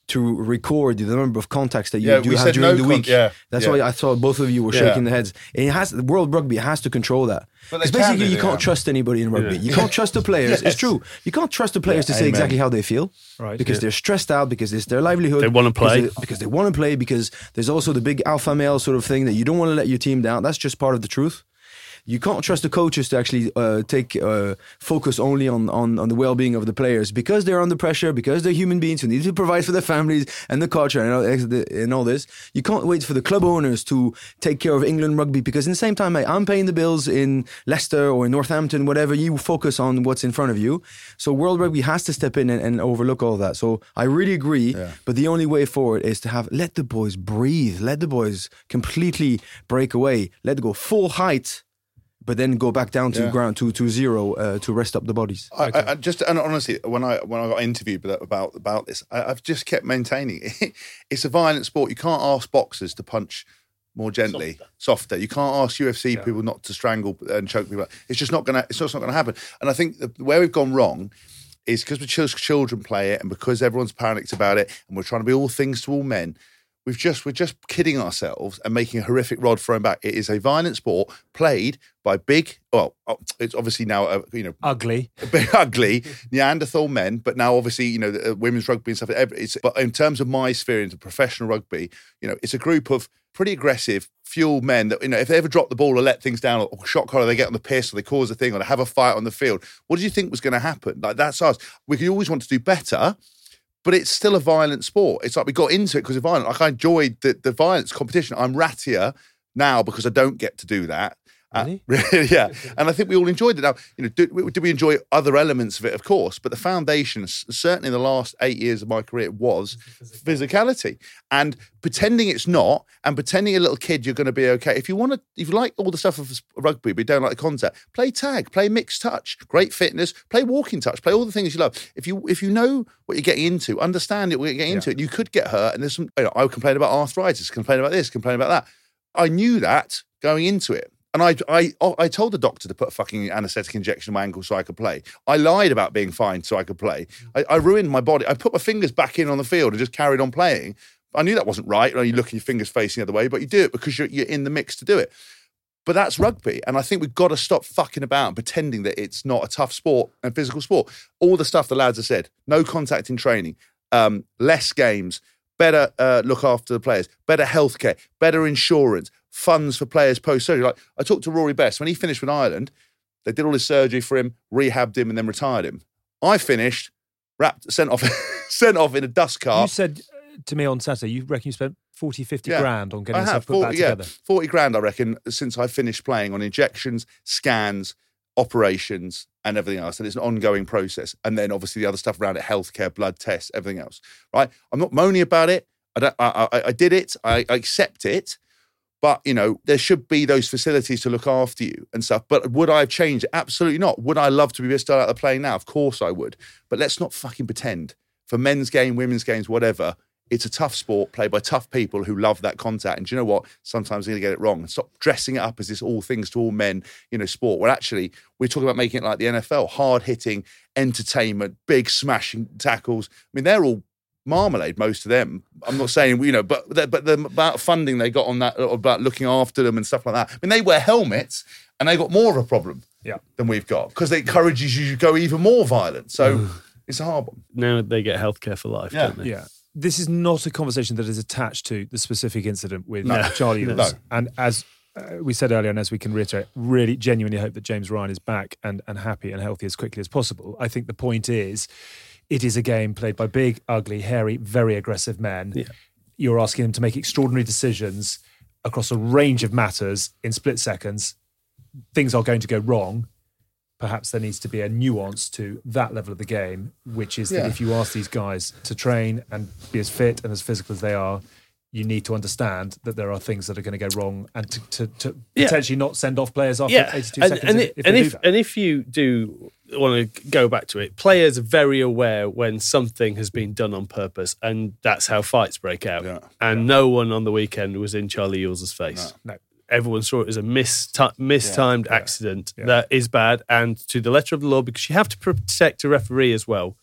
to record the number of contacts that you Yeah, do we have said during no the con- week. yeah, That's yeah. why I thought both of you were Yeah. shaking their heads. It has the World Rugby has to control that. But they Because can basically, do you that, can't yeah. trust anybody in rugby. Yeah. You can't trust the players. Yes. It's true. You can't trust the players Yeah, to say amen. exactly how they feel. Right. Because Yeah. they're stressed out, because it's their livelihood. They wanna because play. they- Because they want to play, because there's also the big alpha male sort of thing that you don't want to let your team down. That's just part of the truth. You can't trust the coaches to actually uh, take uh, focus only on, on, on the well-being of the players because they're under pressure, because they're human beings who need to provide for their families and the culture and all, and all this. You can't wait for the club owners to take care of England rugby because in the same time, mate, I'm paying the bills in Leicester or in Northampton, whatever. You focus on what's in front of you. So World Rugby has to step in and, and overlook all that. So I really agree. Yeah. But the only way forward is to have let the boys breathe, let the boys completely break away, let go full height. But then go back down to Yeah. ground to to zero uh, to rest up the bodies. I, I, I just and honestly, when I when I got interviewed about about this, I, I've just kept maintaining it. It's a violent sport. You can't ask boxers to punch more gently, softer. softer. You can't ask U F C Yeah. people not to strangle and choke people. It's just not gonna. It's just not gonna happen. And I think the, where we've gone wrong is because the ch- children play it, and because everyone's panicked about it, and we're trying to be all things to all men. We've just we're just kidding ourselves and making a horrific rod thrown back. It is a violent sport played by big. Well, it's obviously now uh, you know Ugly. big, ugly Neanderthal men, but now obviously you know the, uh, women's rugby and stuff. It's, but in terms of my experience of professional rugby, you know, it's a group of pretty aggressive, fuel men that you know if they ever drop the ball or let things down or shot collar, they get on the piss or they cause a thing or they have a fight on the field. What did you think was going to happen? Like that's us. We could always want to do better. But it's still a violent sport. It's like we got into it because of violence. Like I enjoyed the, the violence competition. I'm rattier now because I don't get to do that. Really? Uh, yeah. And I think we all enjoyed it. Now, you know, do, do we enjoy other elements of it? Of course. But the foundation, s- certainly in the last eight years of my career, was physicality. And pretending it's not, and pretending a little kid you're going to be okay. If you want to, if you like all the stuff of rugby, but you don't like the contact, play tag, play mixed touch, great fitness, play walking touch, play all the things you love. If you if you know what you're getting into, understand it, what you're getting into, it, you could get hurt. And there's some, you know, I would complain about arthritis, complain about this, complain about that. I knew that going into it. And I, I, I told the doctor to put a fucking anaesthetic injection in my ankle so I could play. I lied about being fine so I could play. I, I ruined my body. I put my fingers back in on the field and just carried on playing. I knew that wasn't right. You know, you look at your fingers facing the other way, but you do it because you're, you're in the mix to do it. But that's rugby. And I think we've got to stop fucking about and pretending that it's not a tough sport and physical sport. All the stuff the lads have said, no contact in training, um, less games, better uh, look after the players, better healthcare, better insurance, funds for players post-surgery. Like I talked to Rory Best, when he finished with Ireland, they did all his surgery for him, rehabbed him and then retired him. I finished, wrapped, sent off sent off in a dust cart. You said to me on Saturday, you reckon you spent forty, fifty Yeah. grand on getting I yourself have, put forty, back yeah, together. forty grand, I reckon, since I finished playing on injections, scans, operations, and everything else. And it's an ongoing process. And then obviously the other stuff around it, healthcare, blood tests, everything else. Right? I'm not moaning about it. I don't. I, I, I did it. I, I accept it. But, you know, there should be those facilities to look after you and stuff. But would I have changed it? Absolutely not. Would I love to be still out of playing now? Of course I would. But let's not fucking pretend. For men's game, women's games, whatever, it's a tough sport played by tough people who love that contact. And do you know what? Sometimes they're going to get it wrong. And stop dressing it up as this all things to all men, you know, sport. Well, actually, we're talking about making it like the N F L. Hard-hitting, entertainment, big smashing tackles. I mean, they're all marmalade, most of them. I'm not saying, you know, but the, but the amount of funding they got on that, about looking after them and stuff like that. I mean, they wear helmets and they got more of a problem Yeah. than we've got because it encourages you to go even more violent. So it's a hard one. Now they get healthcare for life, Yeah. don't they? Yeah. This is not a conversation that is attached to the specific incident with No. Charlie No. Eels. And as uh, we said earlier, and as we can reiterate, really genuinely hope that James Ryan is back and, and happy and healthy as quickly as possible. I think the point is, it is a game played by big, ugly, hairy, very aggressive men. Yeah. You're asking them to make extraordinary decisions across a range of matters in split seconds. Things are going to go wrong. Perhaps there needs to be a nuance to that level of the game, which is that Yeah. if you ask these guys to train and be as fit and as physical as they are, you need to understand that there are things that are going to go wrong and to, to, to Yeah. potentially not send off players after Yeah, eighty-two and, seconds and, if, it- if and they do if that. and if you do want to go back to it, players are very aware when something has been done on purpose, and that's how fights break out. Yeah. And no one on the weekend was in Charlie Eels' face. No. No. Everyone saw it as a mist- mistimed accident Yeah. that is bad, and to the letter of the law, because you have to protect a referee as well.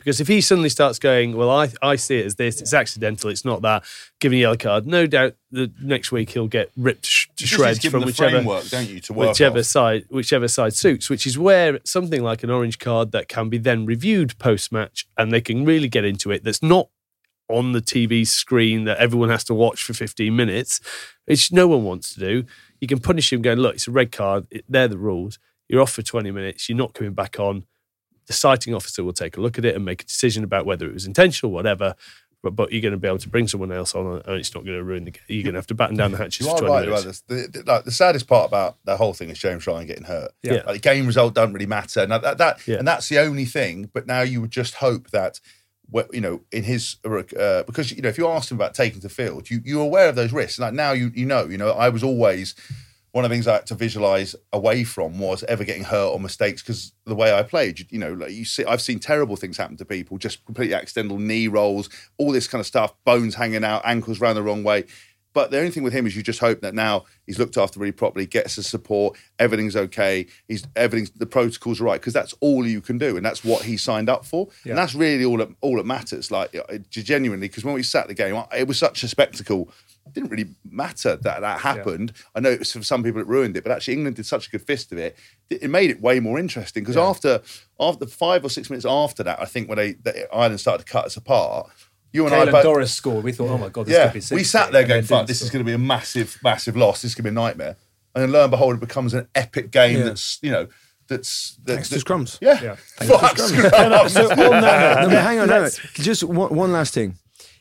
Because if he suddenly starts going, well, I I see it as this, it's accidental, it's not that, giving a yellow card, no doubt the next week he'll get ripped sh- to shreds Given from the whichever framework, don't you, to work whichever off. side whichever side suits, which is where something like an orange card that can be then reviewed post-match and they can really get into it, that's not on the T V screen that everyone has to watch for fifteen minutes, which no one wants to do. You can punish him going, look, it's a red card, it, they're the rules, you're off for twenty minutes, you're not coming back on. The citing officer will take a look at it and make a decision about whether it was intentional, whatever. But, but you're going to be able to bring someone else on, and it's not going to ruin the game. You're going to have to batten down the hatches You for are twenty right minutes. about this. The, the, like, the saddest part about the whole thing is James Ryan getting hurt. Yeah. Like, the game result doesn't really matter. Now, that, that Yeah. and that's the only thing. But now you would just hope that, you know, in his uh, because you know, if you asked him about taking to field, you you're aware of those risks. Like now, you you know, you know, I was always. One of the things I had to visualize away from was ever getting hurt or mistakes because the way I played, you, you know, like you see, I've seen terrible things happen to people, just completely accidental knee rolls, all this kind of stuff, bones hanging out, ankles round the wrong way. But the only thing with him is you just hope that now he's looked after really properly, gets the support, everything's okay, he's everything's the protocols are right because that's all you can do and that's what he signed up for, Yeah. and that's really all that all that matters. Like genuinely, because when we sat the game, it was such a spectacle. It didn't really matter that that happened. Yeah. I know it was for some people it ruined it, but actually England did such a good fist of it. It made it way more interesting because yeah. after after five or six minutes after that, I think when they the Ireland started to cut us apart, you and Caelan I both, Doris scored. We thought, oh my god, this yeah, could be sixty. We sat there going, and "Fuck, this is going to be a massive, massive loss. This is going to be a nightmare." And then lo and behold, it becomes an epic game. Yeah. That's you know. That's, that's thanks to scrums. Yeah, yeah. Fuck scrums. So on that, no, but hang on, hang on. Just one, one last thing.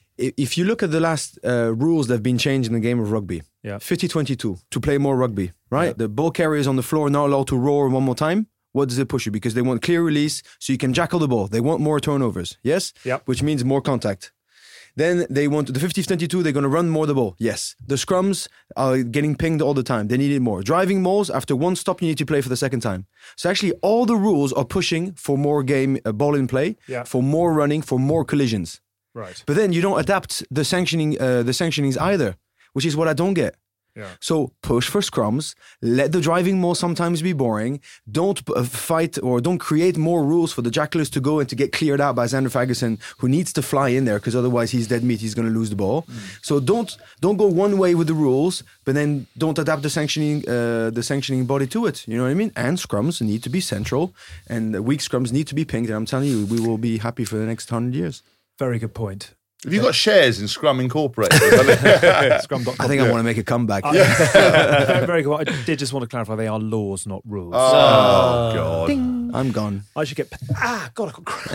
If you look at the last uh, rules that have been changed in the game of rugby, yeah. fifty twenty-two, to play more rugby, right? Yeah. The ball carriers on the floor are not allowed to roar one more time. What does it push you? Because they want clear release so you can jackal the ball. They want more turnovers, yes? Yep. Which means more contact. Then they want the fifty twenty-two, they're going to run more the ball. Yes. The scrums are getting pinged all the time. They need it more. Driving mauls, after one stop, you need to play for the second time. So actually, all the rules are pushing for more game uh, ball in play, yeah. for more running, for more collisions. Right. But then you don't adapt the sanctioning, uh, the sanctionings either, which is what I don't get. Yeah. So push for scrums, let the driving maul sometimes be boring, don't uh, fight or don't create more rules for the jackalers to go and to get cleared out by Xander Ferguson, who needs to fly in there because otherwise he's dead meat, he's going to lose the ball. Mm. So don't don't go one way with the rules, but then don't adapt the sanctioning uh, the sanctioning body to it. You know what I mean? And scrums need to be central, and weak scrums need to be pinged. And I'm telling you, we will be happy for the next hundred years. Very good point. Have you got shares in Scrum Incorporated? Scrum dot com. I think I want to make a comeback. Uh, yeah. Very good. I did just want to clarify, they are laws, not rules. Oh, oh God. Ding. I'm gone. I should get... Ah, God, I got cracked.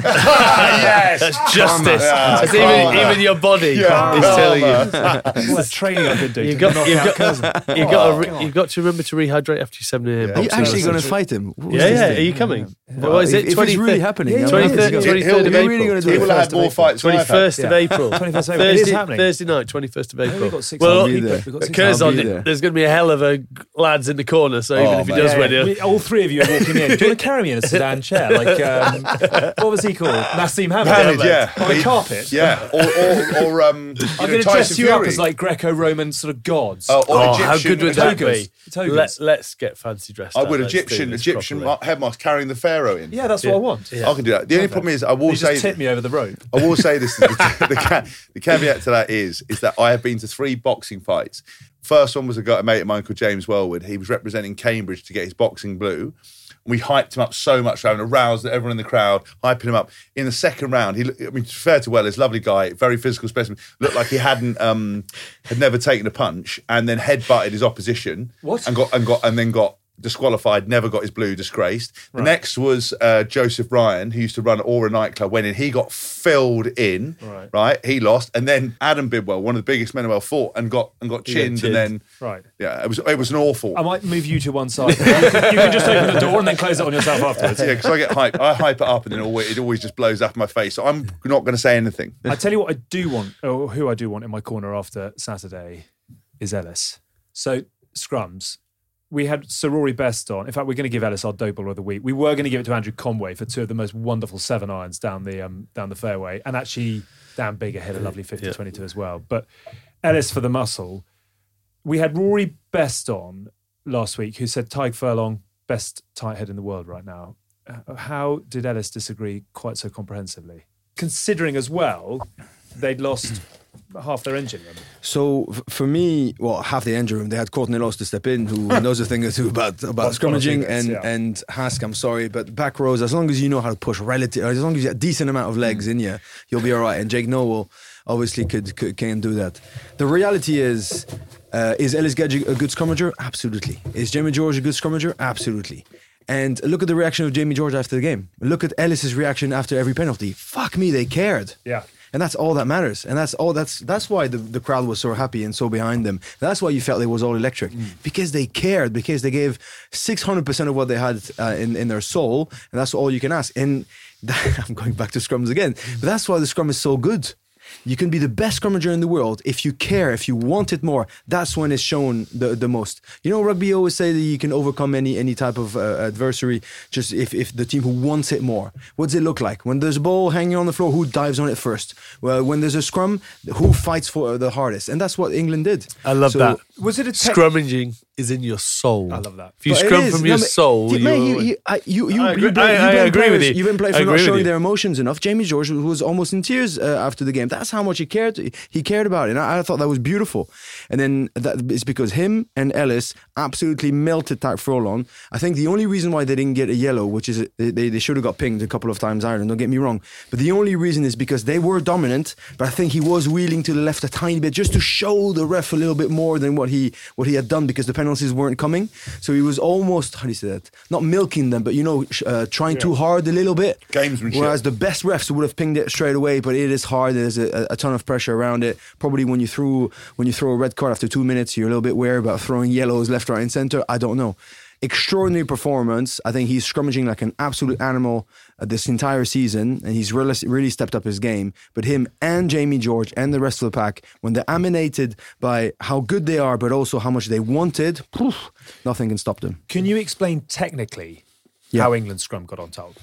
Yes! That's justice. Yeah. That's even, even your body Yeah. is telling you. All that training I've been doing. You've got, to you've, knock out got, cousin. you've, Oh, got to re- God. you've got to remember to rehydrate after your seven a.m. Yeah. Are you boxing. actually going to fight him? What's Yeah, this yeah. thing? Are you coming? Well, What is if- it? if it's really happening, I'm twenty-third, happy to go. twenty-third of He'll- really April. gonna do He it will first have more of fights. than I've had. twenty-first of Yeah. April. twenty-first of April. It is Thursday, happening. Thursday night, twenty-first of I think April. we've got six Well, hours. I'll be there. We've got six Curzon, I'll be there. there's going to be a hell of a lads in the corner, so even Oh, if he mate. does Yeah, win yeah. it, We- all three of you are walking in. Do you want to carry me in a sedan chair? Like, um, what was he called? Nassim Hamid. Hamid, yeah. On the He- carpet. Yeah, or or, or um, you I'm know, going to Tyson dress you up Fury. as like Greco-Roman sort of gods. Oh, or oh, Egyptian, how good would that Togas. be? Togas. Let, let's get fancy dressed I up. would Let's do Egyptian this Egyptian properly. headmaster carrying the pharaoh in. Yeah, that's what I want. Yeah. I can do that. The only problem is, I will You say, just tip me over the rope. I will say this: the, the, ca- the caveat to that is, is that I have been to three boxing fights. First one was a guy, a mate of mine called James Wellwood. He was representing Cambridge to get his boxing blue. We hyped him up so much, having aroused everyone in the crowd, hyping him up. In the second round, he, looked, I mean, fair to well, he's a lovely guy, very physical specimen. Looked like he hadn't, um, had never taken a punch, and then headbutted his opposition. What? And got and got and then got disqualified. Never got his blue, disgraced. The Right. next was uh, Joseph Ryan, who used to run Aura nightclub. Went in, he got filled in. Right. Right, he lost, and then Adam Bidwell, one of the biggest men in the world, fought and got and got He got chinned, chinned. and then Right. yeah, it was it was an awful. I might move you to one side. you, can, you can just open the door and then close it on yourself afterwards. Yeah, because I get hype. I hype it up, and then always, it always just blows up in my face. So I'm not going to say anything. I tell you what I do want, or who I do want in my corner after Saturday is Ellis. So, scrums. We had Sir Rory Best on. In fact, we're going to give Ellis our dope bowler of the week. We were going to give it to Andrew Conway for two of the most wonderful seven irons down the um, down the fairway. And actually, Dan Bigger hit a lovely fifty twenty-two as well. But Ellis for the muscle. We had Rory Best on last week, who said Tyg Furlong, best tight head in the world right now. Uh, How did Ellis disagree quite so comprehensively? considering as well they'd lost half their engine room. So f- for me, well, half the engine room, they had Courtney Loss to step in, who knows a thing or two about about scrummaging, and yeah. and Hask. I'm sorry, but back rows, as long as you know how to push relative, as long as you have a decent amount of legs in you, you'll be all right. And Jake Noel obviously could, could can do that. The reality is, uh, is Ellis Gedge a good scrummager? Absolutely. Is Jamie George a good scrummager? Absolutely. And look at the reaction of Jamie George after the game. Look at Ellis's reaction after every penalty. Fuck me, they cared. Yeah. And that's all that matters. And that's all that's that's why the, the crowd was so happy and so behind them. That's why you felt it was all electric. Mm. Because they cared, because they gave six hundred percent of what they had uh, in, in their soul. And that's all you can ask. And that, I'm going back to scrums again. But that's why the scrum is so good. You can be the best scrummager in the world if you care, if you want it more. That's when it's shown the, the most. You know, rugby always say that you can overcome any any type of uh, adversary just if, if the team who wants it more. What does it look like? When there's a ball hanging on the floor, who dives on it first? Well, when there's a scrum, who fights for the hardest? And that's what England did. I love So- that. Was it a tech- Scrummaging is in your soul. I love that. If you But it scrum is. from No, your but- soul, Mate, you, you, you, I- you, you, I agree- you blame, I- you I blame agree with players, you. you blame players I for not agree with showing you. their emotions enough. Jamie George was almost in tears uh, after the game. That's how much he cared. He cared about it. And I, I thought that was beautiful. And then that, it's because him and Ellis absolutely melted Tadhg Furlong. I think the only reason why they didn't get a yellow, which is they, they should have got pinged a couple of times, Ireland, don't get me wrong. But the only reason is because they were dominant, but I think he was wheeling to the left a tiny bit just to show the ref a little bit more than what he what he had done, because the penalties weren't coming. So he was almost, how do you say that? Not milking them, but you know, uh, trying too hard a little bit. Gamesmanship. Whereas the best refs would have pinged it straight away, but it is hard. There's a, a ton of pressure around it. Probably when you threw when you throw a red card after two minutes, you're a little bit wary about throwing yellows left, right, and centre. I don't know. Extraordinary performance. I think he's scrummaging like an absolute animal uh, this entire season, and he's really, really stepped up his game. But him and Jamie George and the rest of the pack, when they're emanated by how good they are, but also how much they wanted, poof, nothing can stop them. Can you explain technically Yeah. how England's scrum got on top?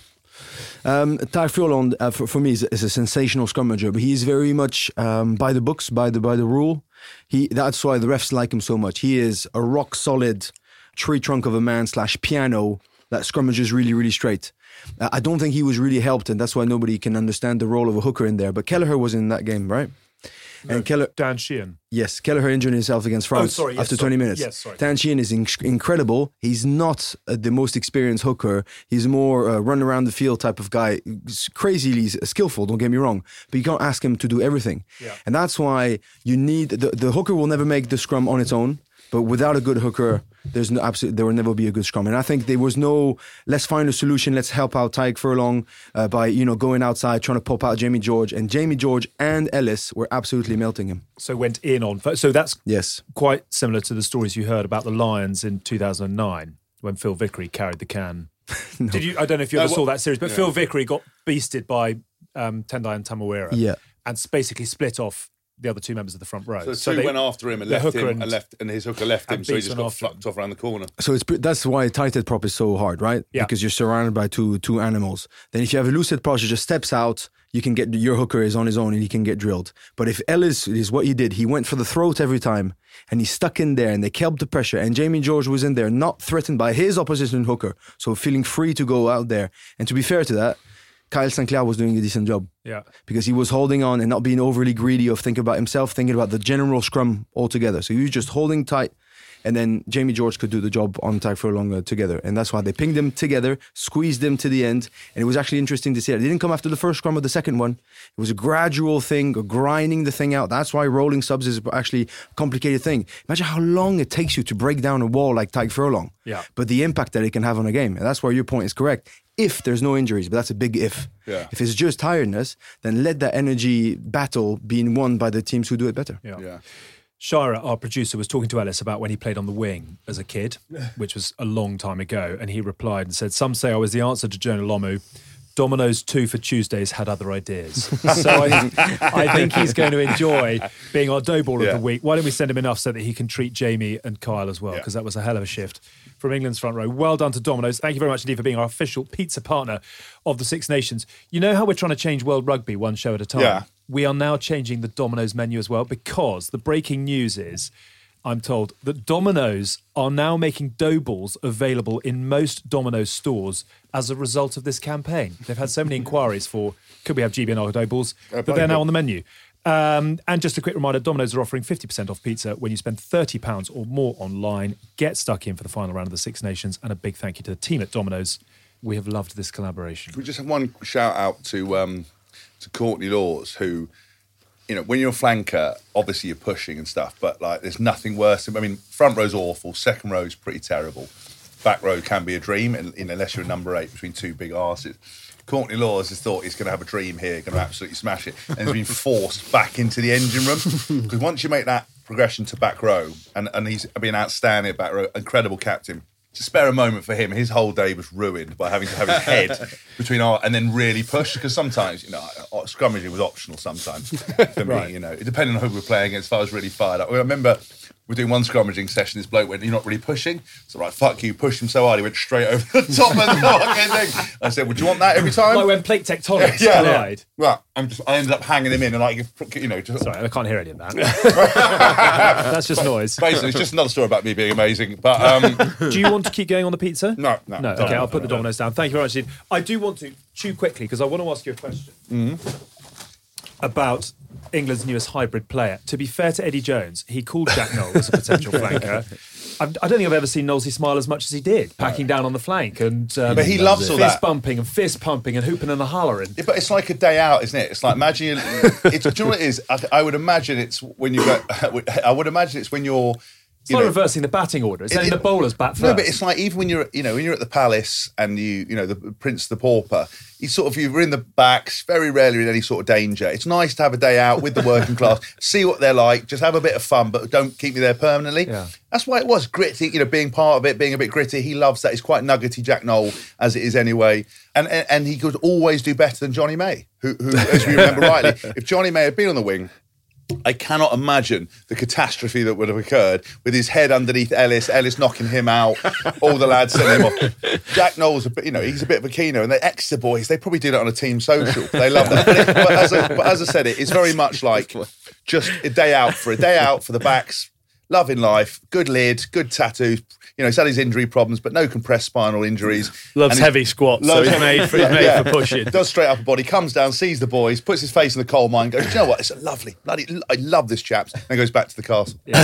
Um, Tadhg Furlong, uh, for, for me, is, is a sensational scrummager, but he's very much um, by the books, by the by the rule. He that's why the refs like him so much. He is a rock solid tree trunk of a man slash piano that scrummages really, really straight. Uh, I don't think he was really helped, and that's why nobody can understand the role of a hooker in there. But Kelleher was in that game, right? No, and Keller, Dan Sheehan. yes, Kelleher injured himself against France Oh, sorry, yes, after sorry. twenty minutes. Yes, sorry. Dan Sheehan is in- incredible. He's not uh, the most experienced hooker. He's more uh, run around the field type of guy. He's crazily skillful, don't get me wrong. But you can't ask him to do everything. Yeah. And that's why you need, the, the hooker will never make the scrum on its own. But without a good hooker, there's no absolute. There will never be a good scrum. And I think there was no. Let's find a solution. Let's help out Tadhg Furlong uh, by you know going outside, trying to pop out Jamie George. And Jamie George and Ellis were absolutely melting him. So went in on. So that's Yes. quite similar to the stories you heard about the Lions in two thousand nine when Phil Vickery carried the can. No. Did you? I don't know if you No, ever what- saw that series, but yeah. Phil Vickery got beasted by um, Tendai and Tamuera. Yeah. and basically split off the other two members of the front row. So two they- went after him and the left hooker him and- and, left, and his hooker left him, and so he Beast just went got after him. fucked off around the corner. So it's pre- that's why tight head prop is so hard, right? Yeah. Because you're surrounded by two two animals. Then if you have a loose head prop, he just steps out. You can get your hooker is on his own and he can get drilled. But if Ellis is what he did, he went for the throat every time and he stuck in there and they kept the pressure. And Jamie George was in there, not threatened by his opposition hooker, so feeling free to go out there. And to be fair to that, Kyle Sinclair was doing a decent job. Yeah. Because he was holding on and not being overly greedy of thinking about himself, thinking about the general scrum altogether. So he was just holding tight, and then Jamie George could do the job on Tadhg Furlong uh, together. And that's why they pinged them together, squeezed them to the end. And it was actually interesting to see it. It didn't come after the first scrum or the second one. It was a gradual thing, grinding the thing out. That's why rolling subs is actually a complicated thing. Imagine how long it takes you to break down a wall like Tadhg Furlong. Yeah. But the impact that it can have on a game. And that's where your point is correct. If there's no injuries, but that's a big if. Yeah. If it's just tiredness, then let that energy battle being won by the teams who do it better. Yeah. Yeah. Shara, our producer, was talking to Ellis about when he played on the wing as a kid, which was a long time ago, and he replied and said, "Some say I was the answer to Jonah Lomu. Domino's two for Tuesdays had other ideas." So I, I think he's going to enjoy being our dough ball Yeah. of the week. Why don't we send him enough so that he can treat Jamie and Kyle as well, Yeah. because that was a hell of a shift from England's front row. Well done to Domino's. Thank you very much indeed for being our official pizza partner of the Six Nations. You know how we're trying to change world rugby one show at a time? Yeah. We are now changing the Domino's menu as well, because the breaking news is I'm told, that Domino's are now making dough balls available in most Domino's stores as a result of this campaign. They've had so many inquiries for, could we have G B and R dough balls, Uh, that they're now but- on the menu. Um, and just a quick reminder, Domino's are offering fifty percent off pizza when you spend thirty pounds or more online. Get stuck in for the final round of the Six Nations, and a big thank you to the team at Domino's. We have loved this collaboration. We just have one shout out to um, to Courtney Laws, who, you know, when you're a flanker, obviously you're pushing and stuff, but like there's nothing worse. I mean, front row's awful, second row's pretty terrible, back row can be a dream, and you know, unless you're a number eight between two big arses. Courtney Laws has thought he's going to have a dream here, going to absolutely smash it, and has been forced back into the engine room. Because once you make that progression to back row, and, and he's been outstanding at back row, incredible captain. To spare a moment for him, his whole day was ruined by having to have his head between our and then really push. Because sometimes, you know, scrummaging was optional sometimes for me. Right. You know, depending on who we were playing against. If I was really fired up, I remember we were doing one scrummaging session. This bloke went, "You're not really pushing." So right, fuck you. Pushed him so hard he went straight over the top of the fucking thing. I said, "Would you want that every time?" Like when plate tectonics yeah, collide. yeah. Well, I'm just. I ended up hanging him in and like, you know, just, Sorry, I can't hear any of that. That's just noise. basically, it's just another story about me being amazing. But um, Do you want to keep going on the pizza? no, no, No, okay, I'll put the Domino's down. Thank you very much, Steve. I do want to chew quickly because I want to ask you a question about England's newest hybrid player. To be fair to Eddie Jones, he called Jack Knowles as a potential flanker. I I don't think I've ever seen Knowlesy smile as much as he did, packing down on the flank and um, But he loves all fist that. bumping and fist pumping and hooping and a hollering. Yeah, but it's like a day out, isn't it? It's like imagine. It's, do you know what it is? I, I would imagine it's when you go. I would imagine it's when you're. It's You like know, reversing the batting order. It's It- letting the it- bowlers bat first. no, but it's like even when you're, you know, when you're at the palace and you, you know, the Prince the Pauper, you sort of you're in the backs, very rarely in any sort of danger. It's nice to have a day out with the working class, see what they're like, just have a bit of fun, but don't keep me there permanently. Yeah. That's why it was gritty, you know, being part of it, being a bit gritty. He loves that. He's quite nuggety, Jack Knoll, as it is anyway. And and, and he could always do better than Johnny May, who, who as we remember rightly, if Johnny May had been on the wing, I cannot imagine the catastrophe that would have occurred with his head underneath Ellis, Ellis knocking him out, all the lads sending him off. Jack Knowles, a bit, you know, he's a bit of a keno, and the Exeter boys, they probably do that on a team social. They love that. But, it, but, as I, but as I said, it is very much like just a day out for a day out for the backs, loving life, good lid, good tattoos. You know, he's had his injury problems, but no compressed spinal injuries. Loves And he's- heavy squats, so Loves- he's made for, he's made Yeah. for pushing. Does straight upper body, comes down, sees the boys, puts his face in the coal mine, goes, "Do you know what? It's a lovely, bloody, I love this chaps," and goes back to the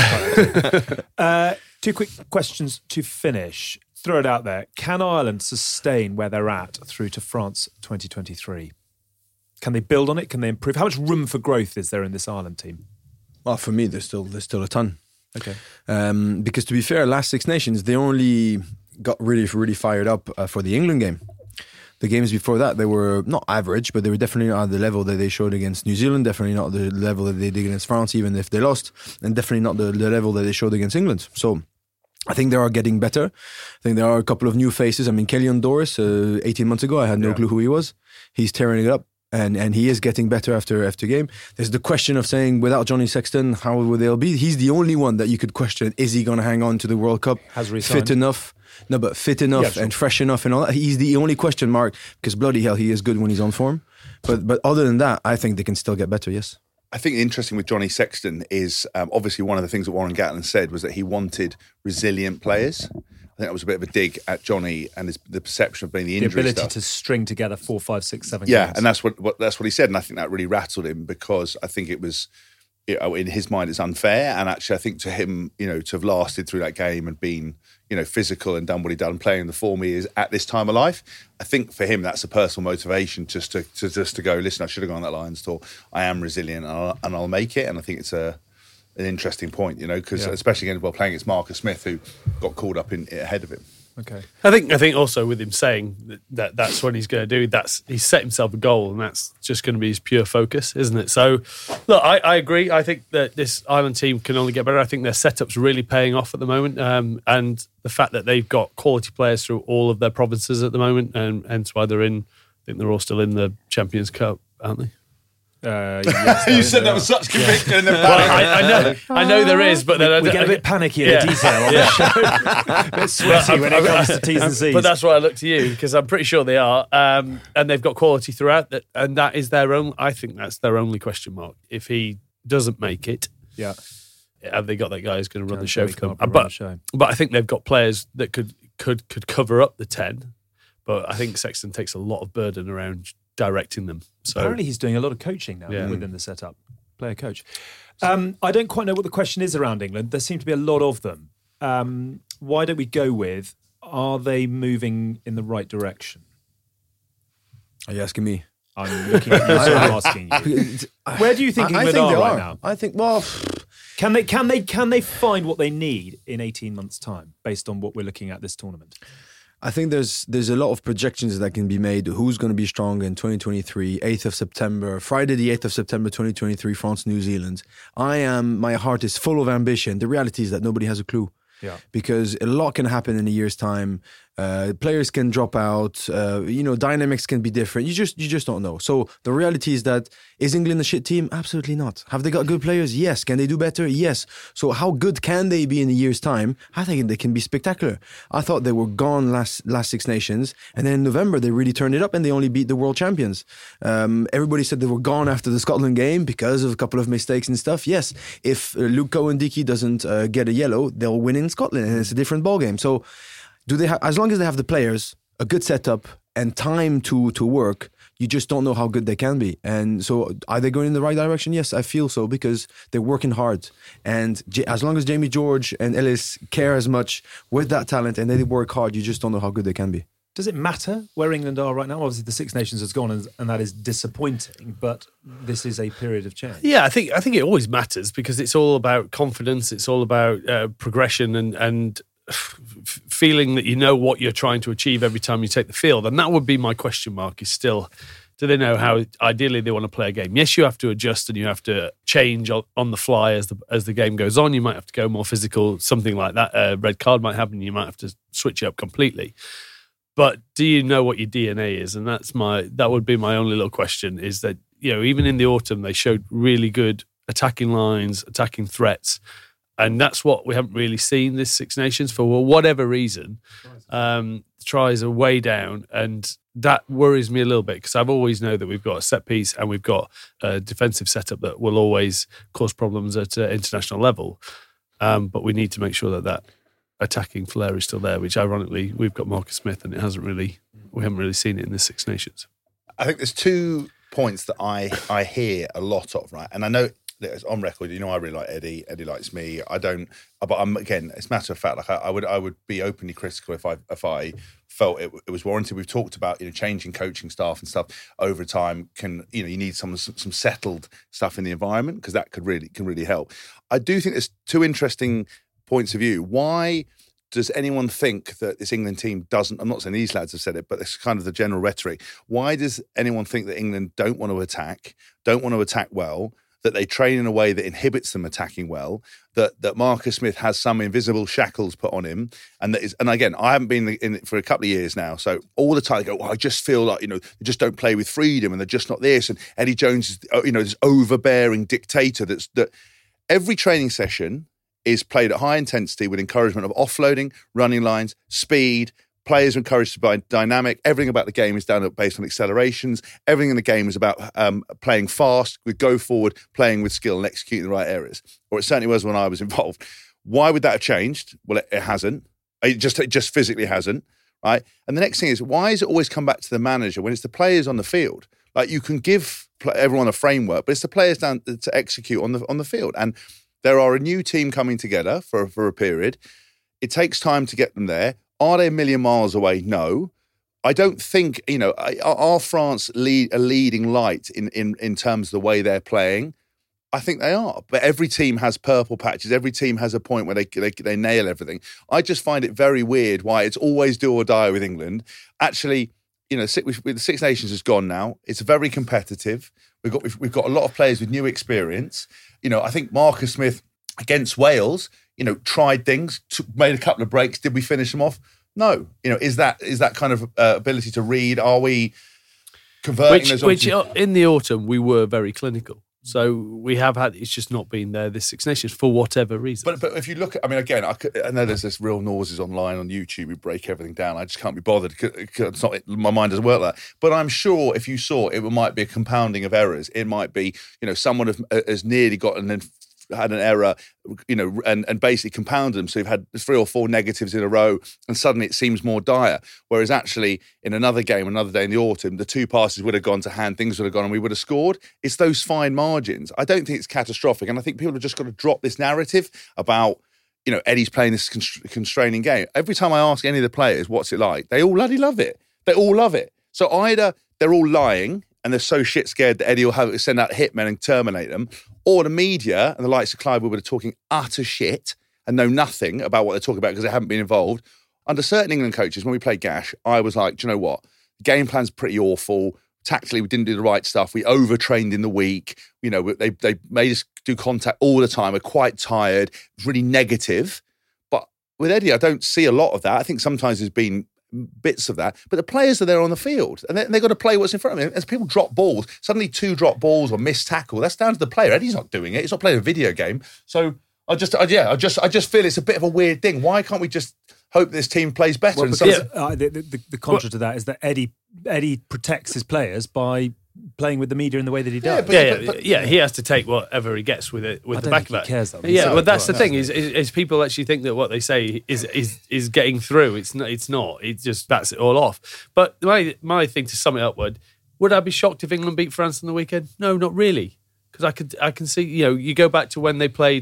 castle. Uh, two quick questions to finish. Throw it out there. Can Ireland sustain where they're at through to France twenty twenty-three? Can they build on it? Can they improve? How much room for growth is there in this Ireland team? Well, for me, there's still there's still a ton. Okay. Um, because to be fair, last Six Nations they only got really really fired up uh, for the England game. The games before that they were not average, but they were definitely not at the level that they showed against New Zealand. Definitely not the level that they did against France, even if they lost, and definitely not the, the level that they showed against England. So I think they are getting better. I think there are a couple of new faces. I mean, Kellyan Doris, uh, eighteen months ago, I had no Yeah. clue who he was. He's tearing it up. And and he is getting better after after game. There's the question of saying without Johnny Sexton, how will they be? He's the only one that you could question. Is he going to hang on to the World Cup? Has resigned. Fit enough? No, but fit enough Yeah, sure. and fresh enough and all that. He's the only question mark because bloody hell, he is good when he's on form. But but other than that, I think they can still get better. Yes. I think the interesting with Johnny Sexton is um, obviously one of the things that Warren Gatland said was that he wanted resilient players. I think that was a bit of a dig at Johnny and his, the perception of being the The injury ability stuff. to string together four, five, six, seven Yeah, games. and that's what, what that's what he said, and I think that really rattled him because I think it was, you know, in his mind it's unfair, and actually I think to him, you know, to have lasted through that game and been, you know, physical and done what he done, playing the form he is at this time of life, I think for him that's a personal motivation just to, to just to go, listen, I should have gone on that Lions tour. I am resilient and I'll, and I'll make it, and I think it's a an interesting point, you know, because Yeah. especially again while playing against Marcus Smith, who got called up in ahead of him. Okay. I think I think also with him saying that, that that's what he's going to do, that's he's set himself a goal, and that's just going to be his pure focus, isn't it? So, look, I, I agree. I think that this Ireland team can only get better. I think their setup's really paying off at the moment, um, and the fact that they've got quality players through all of their provinces at the moment, and hence why they're in. I think they're all still in the Champions Cup, aren't they? Uh, yes, You there- said there that are. with such conviction and then Well, I, I know, I know there is, but then I We don't- get a bit panicky in Yeah. the detail on the show. A bit sweaty when it comes to T's and C's. But that's why I look to you, because I'm pretty sure they are, um, and they've got quality throughout. That, and that is their own. I think that's their only question mark. If he doesn't make it, yeah. have they got that guy who's going to run Can the show Jamie for them? Carragher run But the show? but I think they've got players that could could could cover up the ten. But I think Sexton takes a lot of burden around directing them. So Apparently he's doing a lot of coaching now Yeah. within the setup. Player coach. Um, I don't quite know what the question is around England. There seem to be a lot of them. Um, why don't we go with, are they moving in the right direction? Are you asking me? I'm looking at you, so I'm asking you. Where do you think I, I England think are they right are. now? I think, well, Can they can they can they find what they need in eighteen months' time based on what we're looking at this tournament? I think there's there's a lot of projections that can be made. Who's going to be strong in twenty twenty-three, eighth of September, Friday the eighth of September twenty twenty-three, France, New Zealand. I am, my heart is full of ambition. The reality is that nobody has a clue. Yeah. Because a lot can happen in a year's time. Uh, players can drop out. Uh, you know, dynamics can be different. You just you just don't know. So the reality is that, is England a shit team? Absolutely not. Have they got good players? Yes. Can they do better? Yes. So how good can they be in a year's time? I think they can be spectacular. I thought they were gone last last Six Nations, and then in November they really turned it up and they only beat the world champions. Um, everybody said they were gone after the Scotland game because of a couple of mistakes and stuff. Yes. If uh, Luke Cowan-Dickie doesn't uh, get a yellow, they'll win in Scotland, and it's a different ballgame. So do they ha- as long as they have the players, a good setup, and time to to work, you just don't know how good they can be. And so are they going in the right direction? Yes, I feel so, because they're working hard. And J- as long as Jamie George and Ellis care as much with that talent and they work hard, you just don't know how good they can be. Does it matter where England are right now? Obviously, the Six Nations has gone, and, and that is disappointing. But this is a period of change. yeah, I think I think it always matters because it's all about confidence. It's all about uh, progression and and f- feeling that you know what you're trying to achieve every time you take the field. And that would be my question mark. Is still, do they know how ideally they want to play a game? Yes, you have to adjust and you have to change on, on the fly as the as the game goes on. You might have to go more physical. Something like that, a red card might happen. You might have to switch it up completely. But do you know what your D N A is? And that's my that would be my only little question, is that, you know, even in the autumn, they showed really good attacking lines, attacking threats. And that's what we haven't really seen this Six Nations for whatever reason. Um, tries are way down. And that worries me a little bit because I've always known that we've got a set piece and we've got a defensive setup that will always cause problems at uh, international level. Um, but we need to make sure that that attacking flair is still there, which ironically we've got Marcus Smith and it hasn't really, we haven't really seen it in the Six Nations. I think there's two points that I, I hear a lot of, right? And I know that it's on record, you know, I really like Eddie. Eddie likes me. I don't, but I'm, again, it's a matter of fact. Like I, I would, I would be openly critical if I, if I felt it, it was warranted. We've talked about, you know, changing coaching staff and stuff over time. Can, you know, you need some, some settled stuff in the environment because that could really, can really help. I do think there's two interesting points of view. Why does anyone think that this England team doesn't, I'm not saying these lads have said it, but it's kind of the general rhetoric. Why does anyone think that England don't want to attack, don't want to attack well, that they train in a way that inhibits them attacking well, that that Marcus Smith has some invisible shackles put on him, and that is, and again, I haven't been in it for a couple of years now, so all the time I go, well, I just feel like, you know, they just don't play with freedom and they're just not this, and Eddie Jones is, you know, this overbearing dictator that's, that every training session is played at high intensity with encouragement of offloading, running lines, speed. Players are encouraged to be dynamic. Everything about the game is done based on accelerations. Everything in the game is about um, playing fast, with go forward, playing with skill and executing the right areas. Or it certainly was when I was involved. Why would that have changed? Well, it, it hasn't. It just, it just physically hasn't, right? And the next thing is, why does it always come back to the manager when it's the players on the field? Like, you can give everyone a framework, but it's the players down to execute on the on the field. And there are a new team coming together for, for a period. It takes time to get them there. Are they a million miles away? No. I don't think, you know, are France lead, a leading light in, in, in terms of the way they're playing? I think they are. But every team has purple patches. Every team has a point where they, they, they nail everything. I just find it very weird why it's always do or die with England. Actually, you know, the Six Nations is gone now. It's very competitive. We've got, we've, we've got a lot of players with new experience. You know, I think Marcus Smith against Wales, you know, tried things, took, made a couple of breaks. Did we finish them off? No. You know, is that is that kind of uh, ability to read? Are we converting which, those? Which in the autumn we were very clinical. So we have had, it's just not been there this Six Nations for whatever reason. But but if you look at, I mean, again, I, could, I know there's this real noises online on YouTube. We break everything down. I just can't be bothered. It's not, my mind doesn't work like that. But I'm sure if you saw it, it might be a compounding of errors. It might be, you know, someone has nearly gotten in had an error, you know, and, and basically compounded them. So you've had three or four negatives in a row, and suddenly it seems more dire. Whereas actually, in another game, another day in the autumn, the two passes would have gone to hand, things would have gone, and we would have scored. It's those fine margins. I don't think it's catastrophic, and I think people have just got to drop this narrative about, you know, Eddie's playing this constraining game. Every time I ask any of the players, what's it like? They all bloody love it. They all love it. So either they're all lying and they're so shit scared that Eddie will have to send out hitmen and terminate them, or the media and the likes of Clive Woodward are talking utter shit and know nothing about what they're talking about because they haven't been involved. Under certain England coaches, when we played Gash, I was like, do you know what? The game plan's pretty awful. Tactically, we didn't do the right stuff. We overtrained in the week. You know, they they made us do contact all the time. We're quite tired. It was really negative. But with Eddie, I don't see a lot of that. I think sometimes there's been bits of that. But the players are there on the field, and they, they've got to play what's in front of them. As people drop balls, suddenly two drop balls or miss tackle, that's down to the player. Eddie's not doing it. He's not playing a video game. So I just, I, yeah, I just, I just feel it's a bit of a weird thing. Why can't we just hope this team plays better? Well, and because, some, uh, the, the, the contra well, to that is that Eddie Eddie protects his players by playing with the media in the way that he Yeah, does. but- yeah, yeah, but- but- yeah, he has to take whatever he gets with it, with I the don't back think of he it. cares, though. Yeah, So- but that's the well, thing that's is, is, is people actually think that what they say is is is getting through. It's not. It's not. It just bats it all off. But my my thing to sum it up would would I be shocked if England beat France on the weekend? No, not really. Because I could, I can see, you know, you go back to when they played.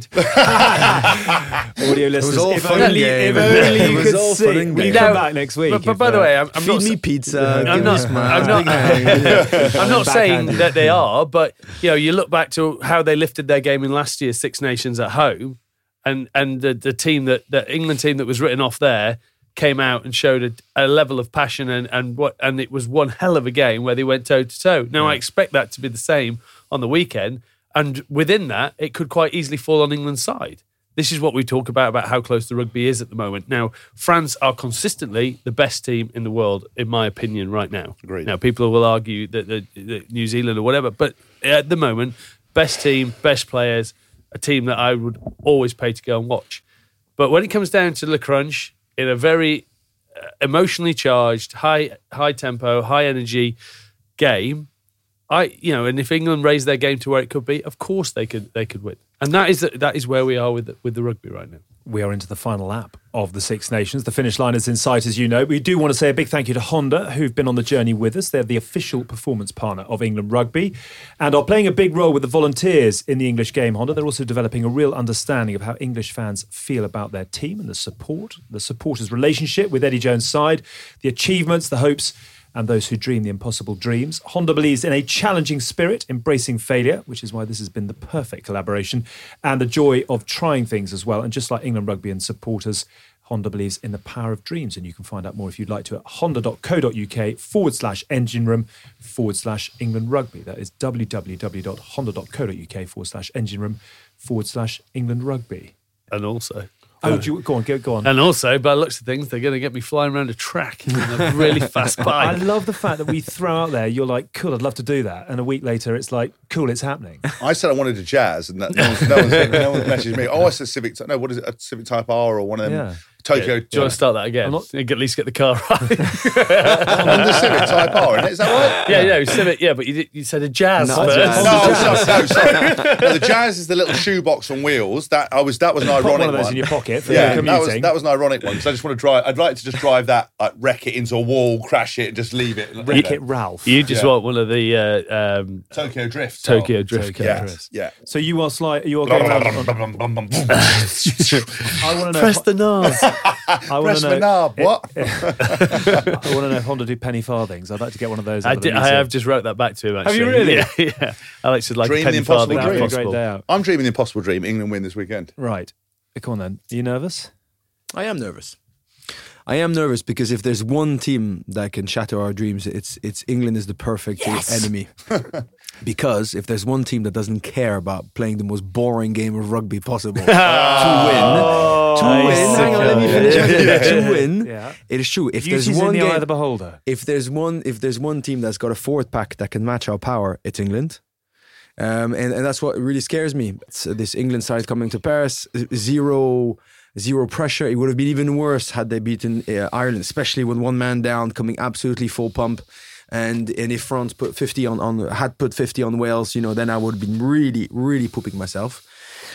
Audio listeners, all if fun only, and if game. only It you was could all see. fun and Will you game. come No, back next week? But, but if, by the uh, way, I'm, I'm Feed not. me sa- pizza. I'm give me not. a smile, I'm not. big hang. I'm not saying Backhand. that they are, but you know, you look back to how they lifted their game in last year's Six Nations at home, and and the, the team that the England team that was written off there came out and showed a, a level of passion and and what and it was one hell of a game where they went toe to toe. Now I expect that to be the same on the weekend, and within that, it could quite easily fall on England's side. This is what we talk about, about how close the rugby is at the moment. Now, France are consistently the best team in the world, in my opinion, right now. Agreed. Now, people will argue that, that, that New Zealand or whatever, but at the moment, best team, best players, a team that I would always pay to go and watch. But when it comes down to Le Crunch, in a very uh, emotionally charged, high high tempo, high energy game, I, you know, and if England raised their game to where it could be, of course they could they could win. And that is that is where we are with the, with the rugby right now. We are into the final lap of the Six Nations. The finish line is in sight, as you know. We do want to say a big thank you to Honda, who've been on the journey with us. They're the official performance partner of England Rugby and are playing a big role with the volunteers in the English game, Honda. They're also developing a real understanding of how English fans feel about their team and the support, the supporters' relationship with Eddie Jones' side, the achievements, the hopes, and those who dream the impossible dreams. Honda believes in a challenging spirit, embracing failure, which is why this has been the perfect collaboration, and the joy of trying things as well. And just like England Rugby and supporters, Honda believes in the power of dreams. And you can find out more if you'd like to at honda.co.uk forward slash engine room forward slash England Rugby. That is www.honda.co.uk forward slash engine room forward slash England Rugby. And also... Oh, do you, go on, go, go on. And also, by the looks of things, they're going to get me flying around a track in a really fast bike. I love the fact that we throw out there, you're like, cool, I'd love to do that. And a week later, it's like, cool, it's happening. I said I wanted a Jazz, and that, no, one's, no, one's, no one's messaged me. Oh, I said Civic. No, what is it? A Civic Type R or one of them? Yeah. Tokyo. Yeah. Do you want to start that again? I'm not- At least get the car right. the Civic Type R, isn't it? Is that right? yeah, yeah, Civic, yeah, but you, did, you said a Jazz No, first. Jazz. No, no, no, sorry. No, the Jazz is the little shoebox on wheels. That I was. That was an Put ironic one of those one. in your pocket for Yeah, that commuting. was that was an ironic one because I just want to drive. I'd like to just drive that, like wreck it into a wall, crash it, and just leave it. Wreck It Ralph. You just Yeah. want one of the uh, um, Tokyo Drift. Tokyo Drift Tokyo cars. Drift. Yeah. So you are sli- you are going around. On, I want to know. Press if, the Nars. I want Press to the know. knob. What? I want to know if Honda do penny farthings. I'd like to get one of those. I, out of the did, I museum. have just wrote that back to him, actually. you really? Yeah, yeah. Alex would like Dream a penny the impossible farthing. That'd if be a possible. great day out. I'm dreaming the impossible dream. England win this weekend. Right. Come on then. Are you nervous? I am nervous. I am nervous because if there's one team that can shatter our dreams, it's it's England is the perfect enemy. Because if there's one team that doesn't care about playing the most boring game of rugby possible to win, to I win, see. hang on, let me finish. Yeah. To win, Yeah. it is true. If Beauty's there's in one the eye game, of the beholder. if there's one, if there's one team that's got a forward pack that can match our power, it's England. Um, and, and that's what really scares me. It's, uh, this England side coming to Paris, zero, zero pressure. It would have been even worse had they beaten uh, Ireland, especially with one man down, coming absolutely full pump. And and if France put fifty on, on had put fifty on Wales, you know, then I would have been really, really pooping myself.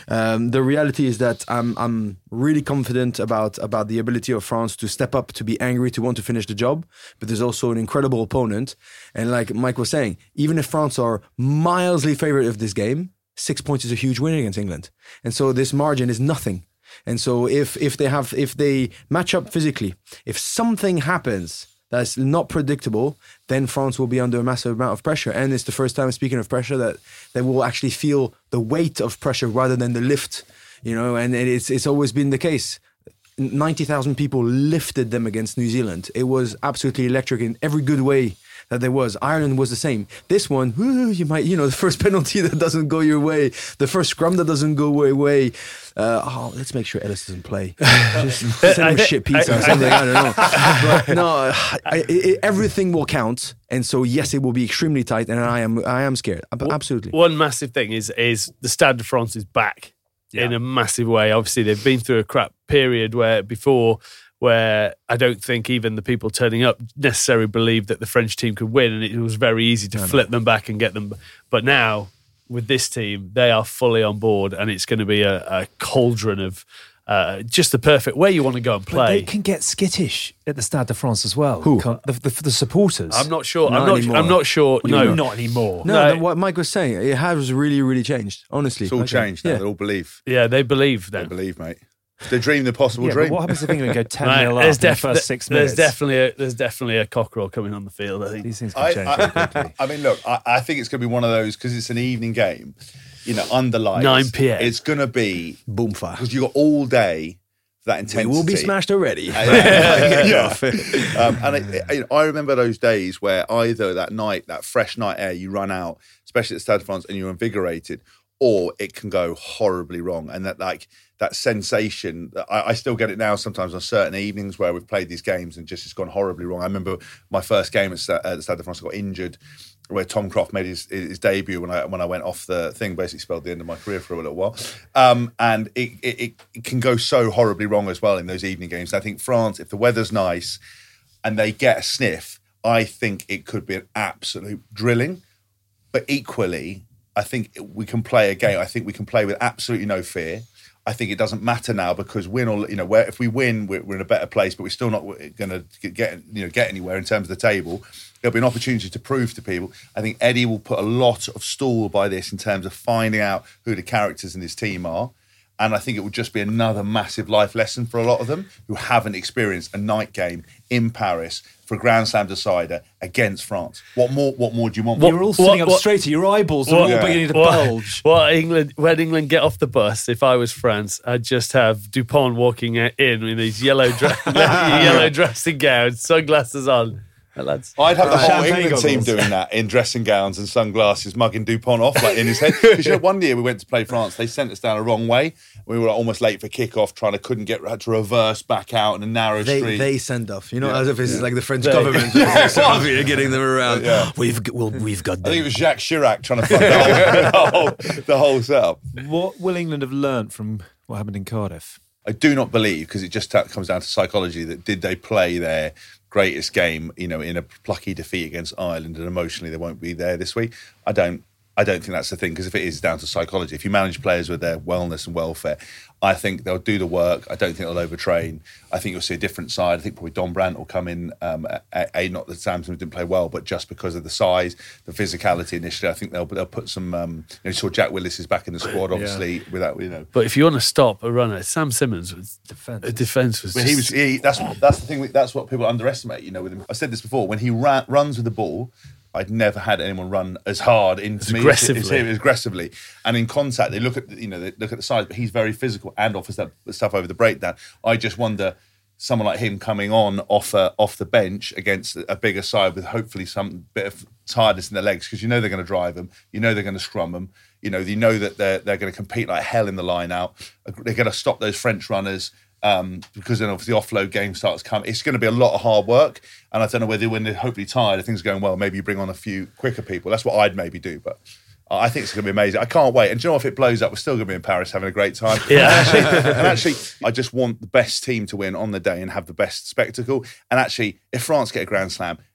Um, the reality is that I'm I'm really confident about about the ability of France to step up, to be angry, to want to finish the job. But there's also an incredible opponent, and like Mike was saying, even if France are mildly favourite of this game, six points is a huge win against England, and so this margin is nothing. And so if if they have if they match up physically, if something happens that's not predictable, then France will be under a massive amount of pressure. And it's the first time, speaking of pressure, that they will actually feel the weight of pressure rather than the lift. You know, and it's it's always been the case. ninety thousand people lifted them against New Zealand. It was absolutely electric in every good way that there was. Ireland was the same. This one, whoo, you might, you know, the first penalty that doesn't go your way, the first scrum that doesn't go your way. Uh, oh, let's make sure Ellis doesn't play. Just send him a shit pizza or something. I don't know. But no, I, I, everything will count, and so yes, it will be extremely tight, and I am, I am scared. Absolutely. One massive thing is is the Stade de France is back yeah. in a massive way. Obviously, they've been through a crap period where before. Where I don't think even the people turning up necessarily believed that the French team could win, and it was very easy to no, flip no. them back and get them. But now, with this team, they are fully on board, and it's going to be a, a cauldron of uh, just the perfect way you want to go and play. But they can get skittish at the Stade de France as well. Who? The, the, the supporters. I'm not sure. Not I'm not. anymore. I'm not sure. What no, mean, not anymore. No, no. no, what Mike was saying, it has really, really changed. Honestly, It's all okay. changed now. Yeah. They all believe. Yeah, they believe They then. believe, mate. They dream the possible Yeah, dream. but what happens if England go ten Right, nil up there's in the def- first six there's minutes? definitely a, there's definitely a cockerel coming on the field. I think. These things can I, change I, very quickly. I mean, look, I, I think it's going to be one of those because it's an evening game. You know, under lights, nine p.m. It's going to be Boom fire. because you got all day for that intensity. We will be smashed already. yeah, yeah. Um, and it, it, I remember those days where either that night, that fresh night air, you run out, especially at Stade de France, and you're invigorated, or it can go horribly wrong. And that, like, that sensation, I, I still get it now sometimes on certain evenings where we've played these games and just it's gone horribly wrong. I remember my first game at, St- at the Stade de France, I got injured, where Tom Croft made his, his debut when I when I went off the thing, basically spelled the end of my career for a little while. Um, and it, it, it can go so horribly wrong as well in those evening games. I think France, if the weather's nice and they get a sniff, I think it could be an absolute drilling. But equally, I think we can play a game. I think we can play with absolutely no fear. I think it doesn't matter now because win or you know, where if we win, we're, we're in a better place, but we're still not going to get you know get anywhere in terms of the table. There'll be an opportunity to prove to people. I think Eddie will put a lot of stall by this in terms of finding out who the characters in his team are. And I think it would just be another massive life lesson for a lot of them who haven't experienced a night game in Paris for a Grand Slam decider against France. What more? What more do you want? What, You're all sitting what, up what, straighter. Your eyeballs are what, all yeah. beginning to what, bulge. What England? When England get off the bus, if I was France, I'd just have Dupont walking in with these yellow, dra- yellow dressing gowns, sunglasses on. Hey, lads. I'd have the whole Champagne England team goggles. doing that in dressing gowns and sunglasses, mugging Dupont off like in his head. Because you know, one year we went to play France, they sent us down a wrong way. We were almost late for kickoff, trying to couldn't get had to reverse back out in a narrow They street. they send off, you know, Yeah. as if it's Yeah. like the French They- government You're getting them around. Yeah. We've well, we've got I them. think it was Jacques Chirac trying to fuck the whole, the whole, the whole setup. What will England have learnt from what happened in Cardiff? I do not believe, because it just ta- comes down to psychology, that did they play their greatest game, you know, in a plucky defeat against Ireland, and emotionally they won't be there this week. I don't. I don't think that's the thing, because if it is down to psychology, if you manage players with their wellness and welfare, I think they'll do the work. I don't think they'll overtrain. I think you'll see a different side. I think probably Don Brandt will come in, um, a, a, not that Samson didn't play well, but just because of the size, the physicality initially, I think they'll they'll put some, um, you know, you saw Jack Willis is back in the squad, obviously, yeah. without, you know. But if you want to stop a runner, Sam Simmons was Defense. a defense was. But he was. He, that's that's the thing. That's what people underestimate. You know, with him. I said this before. When he ran, runs with the ball, I'd never had anyone run as hard into As me aggressively. as, as aggressively, and in contact. They look at you know they look at the size, but he's very physical and offers that stuff over the breakdown. I just wonder someone like him coming on off a, off the bench against a bigger side with hopefully some bit of tiredness in their legs, because you know they're going to drive them, you know they're going to scrum them, you know you know that they're they're going to compete like hell in the line out. They're going to stop those French runners. Um, because then obviously the offload game starts coming. It's going to be a lot of hard work, and I don't know whether when they're hopefully tired, if things are going well, maybe you bring on a few quicker people. That's what I'd maybe do, but I think it's going to be amazing. I can't wait. And do you know, if it blows up, we're still going to be in Paris having a great time. Yeah. And actually, and actually, I just want the best team to win on the day and have the best spectacle. And actually, if France get a Grand Slam,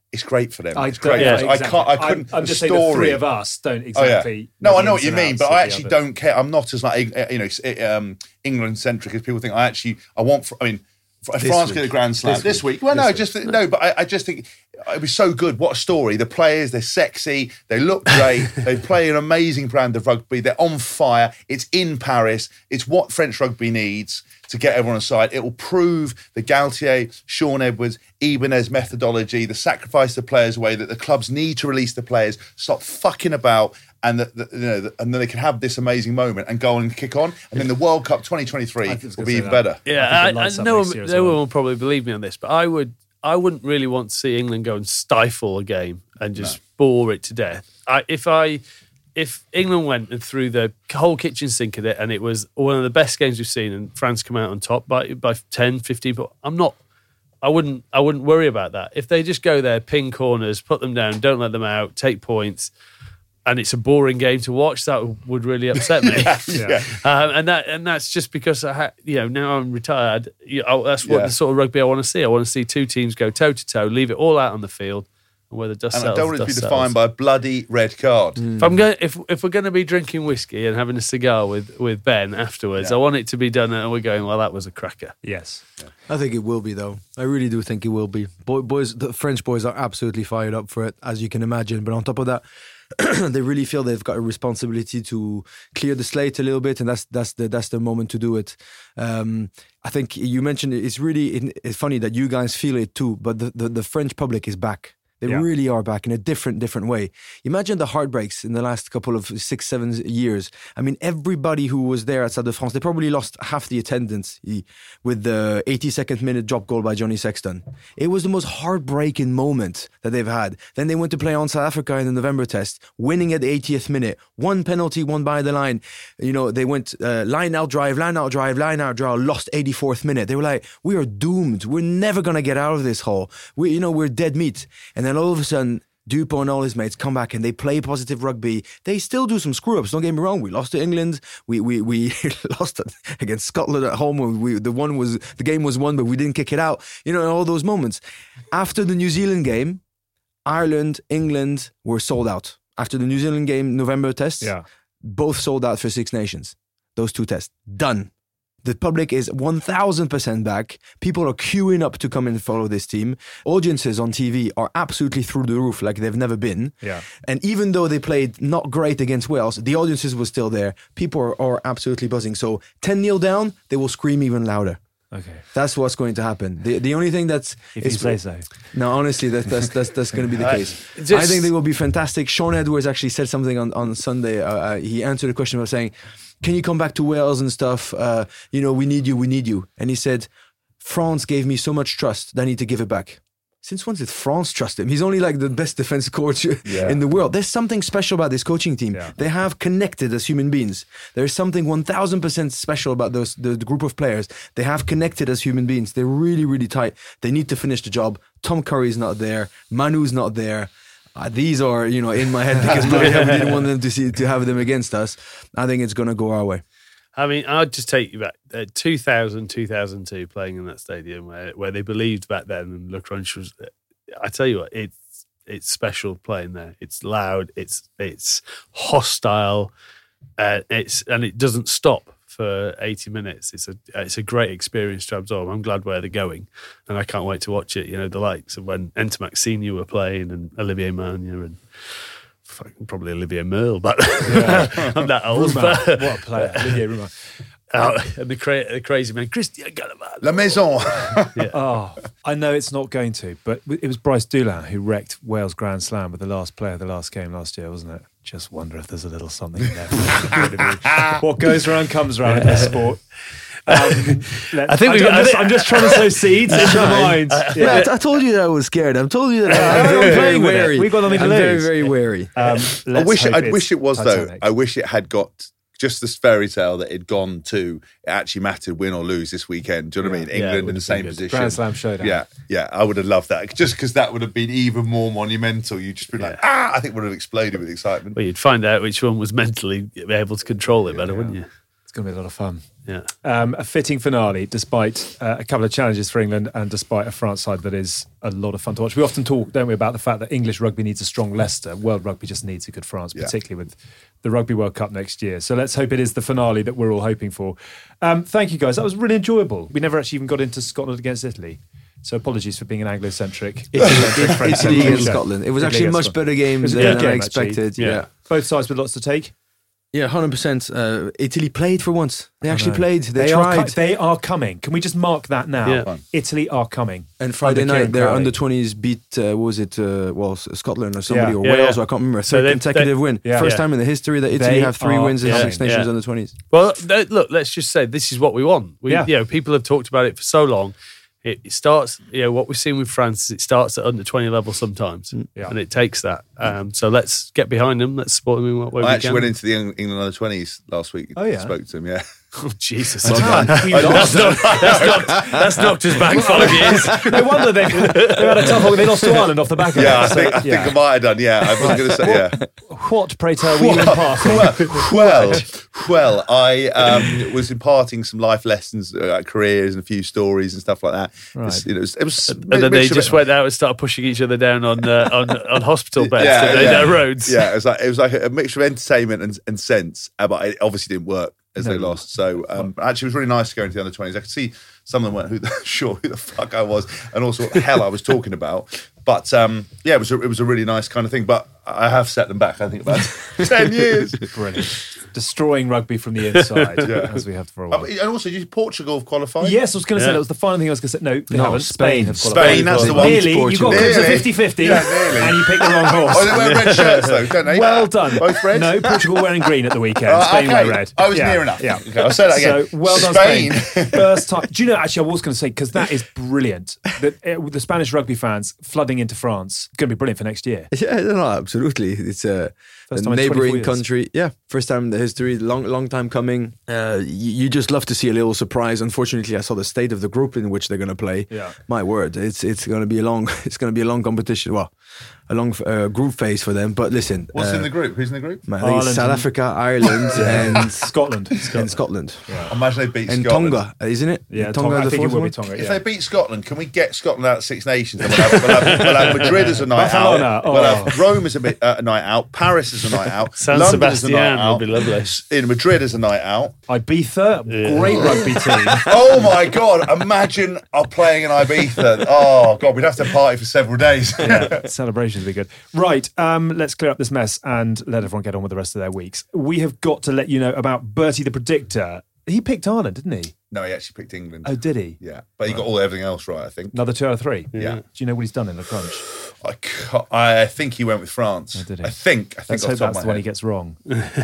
it's great for them. I It's great. don't- for yeah, us. I can't. I exactly. couldn't. I'm, I'm the just saying the three story- of us don't Oh, yeah. exactly. No, know I the know ins what you and mean, outs but of I the actually other. don't care. I'm not as like you know um, England centric as people think. I actually I want. I mean, if France get a Grand Slam This this, week. week. Well, This no, week. just no. But I, I just think it was so good. What a story! The players, they're sexy. They look great. They play an amazing brand of rugby. They're on fire. It's in Paris. It's what French rugby needs to get everyone on side. It will prove the Galtier, Sean Edwards, Ibanez methodology, the sacrifice the players away, that the clubs need to release the players, stop fucking about, and that, that, you know, that- and then they can have this amazing moment and go and kick on. And then the World Cup twenty twenty-three I was will gonna be say even that. better. Yeah, I I, think it I, lights up no, next one, year as no well. one will probably believe me on this, but I would, I wouldn't really want to see England go and stifle a game and just bore it to death. I, if I, if England went and threw the whole kitchen sink at it, and it was one of the best games we've seen, and France come out on top by by ten, fifteen, but I'm not. I wouldn't. I wouldn't worry about that. If they just go there, ping corners, put them down, don't let them out, take points, and it's a boring game to watch, that would really upset me. Yeah. Um, and that and that's just because I ha- you know now I'm retired. You know, that's what Yeah. the sort of rugby I want to see. I want to see two teams go toe to toe, leave it all out on the field, and where the dust And I settles. don't want it to be dust defined settles. by a bloody red card. If I'm going, if if we're going to be drinking whiskey and having a cigar with, with Ben afterwards, Yeah. I want it to be done, and we're going. Well, that was a cracker. Yes. I think it will be, though. I really do think it will be. Boy, boys, the French boys are absolutely fired up for it, as you can imagine. But on top of that, they really feel they've got a responsibility to clear the slate a little bit, and that's that's the that's the moment to do it. Um, I think you mentioned it, it's really it's funny that you guys feel it too, but the, the, the French public is back. They Yeah. really are back in a different, different way. Imagine the heartbreaks in the last couple of six, seven years. I mean, everybody who was there at Stade de France, they probably lost half the attendance eh, with the eighty-second minute drop goal by Johnny Sexton. It was the most heartbreaking moment that they've had. Then they went to play on South Africa in the November test, winning at the eightieth minute. One penalty, one by the line. You know, they went uh, line out drive, line out drive, line out drive, lost eighty-fourth minute. They were like, we are doomed. We're never going to get out of this hole. We, you know, we're dead meat. And then all of a sudden, Dupont and all his mates come back and they play positive rugby. They still do some screw ups. Don't get me wrong. We lost to England. We we we lost against Scotland at home. We the one was the game was won, but we didn't kick it out. You know, all those moments. After the New Zealand game, Ireland, England were sold out. After the New Zealand game, November test, Yeah. both sold out for Six Nations. Those two tests done. The public is one thousand percent back. People are queuing up to come and follow this team. Audiences on T V are absolutely through the roof like they've never been. Yeah. And even though they played not great against Wales, the audiences were still there. People are, are absolutely buzzing. So ten nil down, they will scream even louder. Okay. That's what's going to happen. The the only thing that's... If you is- say so. No, honestly, that, that's that's that's going to be the case. just- I think they will be fantastic. Sean Edwards actually said something on on Sunday. Uh, uh, he answered a question by saying, "Can you come back to Wales and stuff? Uh, you know, we need you, we need you." And he said, "France gave me so much trust that I need to give it back." Since when did France trust him? He's only like the best defense coach Yeah. in the world. There's something special about this coaching team. Yeah. They have connected as human beings. There's something one thousand percent special about those the, the group of players. They have connected as human beings. They're really, really tight. They need to finish the job. Tom Curry's not there. Manu's not there. Uh, these are, you know, in my head because we didn't want them to see to have them against us. I think it's going to go our way. I mean, I'd just take you back uh, two thousand, two thousand two, playing in that stadium where, where they believed back then, and Le Crunch was. I tell you what, it's it's special playing there. It's loud. It's it's hostile. Uh, it's and it doesn't stop for eighty minutes. It's a it's a great experience to absorb. I'm glad where they're going, and I can't wait to watch it. You know, the likes of when Entomac Senior were playing and Olivier Magnier and. Fucking probably Olivier Merle, but I'm that old. Rumor. But, What a player. Olivier Rumor. uh, and the, cra- the crazy man, Christian Gallivan. La Maison. Oh, I know it's not going to, but it was Bryce Dulin who wrecked Wales Grand Slam with the last player of the last game last year, wasn't it? Just wonder if there's a little something in there. What goes around comes around in this sport. Um, let- I think I'm, we- ju- I'm, I just, think- I'm just trying to sow seeds in your mind. Yeah, I, t- I told you that I was scared. I told you that I'm I'm very, very playing with it. wary. We've got nothing to I'm very, lose. very wary. Um, I let's wish hope I it's wish it was Titanic. though. I wish it had got just this fairy tale that it'd gone to. It actually mattered, win or lose this weekend. Do you know what I mean? Yeah, it England in would the have same been good. position. Grand Slam showdown. Yeah, yeah. I would have loved that just because that would have been even more monumental. You'd just be like, ah! I think would have exploded with excitement. Well, you'd find out which one was mentally able to control it better, wouldn't you? It's going to be a lot of fun. Yeah. Um, a fitting finale, despite uh, a couple of challenges for England and despite a France side that is a lot of fun to watch. We often talk, don't we, about the fact that English rugby needs a strong Leicester. World rugby just needs a good France, Yeah. particularly with the Rugby World Cup next year. So let's hope it is the finale that we're all hoping for. Um, thank you, guys. That was really enjoyable. We never actually even got into Scotland against Italy. So apologies for being an Anglo-centric. Italy against Scotland. It was Italy actually a against much Scotland. better game It was a than good I game, actually. expected. Yeah. Yeah. Both sides with lots to take. Yeah, one hundred percent. Uh, Italy played for once. They actually played. They, They are, tried. co- they are coming. Can we just mark that now? Yeah. Fine. Italy are coming. and Friday Under night, Kieran their Crowley. under twenties beat, uh, what was it, uh, well, S- Scotland or somebody, Yeah. or Yeah, Wales, yeah. or I can't remember. A So third they- consecutive they- win. Yeah. First Yeah. time in the history that Italy They have three are- wins in yeah, Six Nations yeah. under twenties. Well, th- look, let's just say this is what we want. We, Yeah. You know, people have talked about it for so long. It, it starts, you know, what we've seen with France is it starts at under twenty level sometimes, Yeah. and it takes that. Um, so let's get behind them. Let's support them in what way I we actually can. went into the Eng- England under twenties last week. Oh, yeah? Spoke to him, yeah. Oh, Jesus. Damn, we That's lost. knocked, that's, knocked, that's knocked us back five years. No wonder they they had a tough one. They lost to Ireland off the back of Yeah, I it. So, think, I think I might have done, yeah. I was going to say, yeah. What, pray tell, were you imparting? well, well, well, I um, was imparting some life lessons, uh, careers, and a few stories and stuff like that. Right. It's, you know, it was, it was And then they just went out and started pushing each other down on uh, on, on hospital beds Yeah, to yeah. their roads. Yeah, it was like it was like a mixture of entertainment and, and sense, uh, but it obviously didn't work as they No. lost. So um, actually, it was really nice to go into the under twenties. I could see some of them weren't who the, sure who the fuck I was, and also what the hell I was talking about. But um, yeah, it was a, it was a really nice kind of thing. But I have set them back. I think about ten years. Brilliant. Destroying rugby from the inside, Yeah. as we have for a Uh, while. and also, did Portugal have qualified? Yes, I was going to say Yeah. that was the final thing I was going to say. No, they No, haven't. Spain. Spain have qualified. Spain, that's the one. Nearly, you got Portugal. close to Nearly. fifty-fifty, Yeah, nearly. and you picked the wrong horse. Oh, they wear red shirts though, don't they? Well done. Both red. No, Portugal wearing green at the weekend. Oh, Spain okay. wear red. I was Yeah, near enough. Yeah. Okay, I'll say that again. So well done, Spain. Spain. First time. Do you know? Actually, I was going to say because that is brilliant. That uh, with the Spanish rugby fans flooding into France, going to be brilliant for next year. Yeah, no, absolutely. It's a, First a time in twenty-four neighboring years. country. Yeah, first time in the history. Long, long time coming. Uh, you, you just love to see a little surprise. Unfortunately, I saw the state of the group in which they're going to play. Yeah. My word, it's it's going to be a long. It's going to be a long competition. Well, a long uh, group phase for them. But listen, What's uh, in the group? Who's in the group? I think it's Ireland South and- Africa, Ireland, and Scotland. and Scotland, Imagine they beat and Scotland. Tonga, isn't it? Yeah, Tonga. Tonga. I the think it fourth will one? be Tonga. If Yeah. they beat Scotland, can we get Scotland out of Six Nations? And we'll, have, we'll, have, we'll have Madrid as a night Barcelona, out. oh. We'll have Rome as a, bit, uh, a night out. Paris as a night out. San London as a night Sebastian out. will be lovely. In Madrid as a night out. Ibiza, great rugby team. Oh my God! Imagine uh, playing in Ibiza. Oh God, we'd have to party for several days. Yeah, celebrations would be good. Right, um, let's clear up this mess and let everyone get on with the rest of their weeks. We have got to let you know about Bertie the Predictor. He picked Ireland, didn't he? No, he actually picked England. Oh, did he? Yeah, but he got all everything else right. I think. Another two out of three? Yeah. Do you know what he's done in the crunch? I, ca- I think he went with France. Oh, did he? I think. I think. Let's off hope the top that's of the my one he head. gets wrong.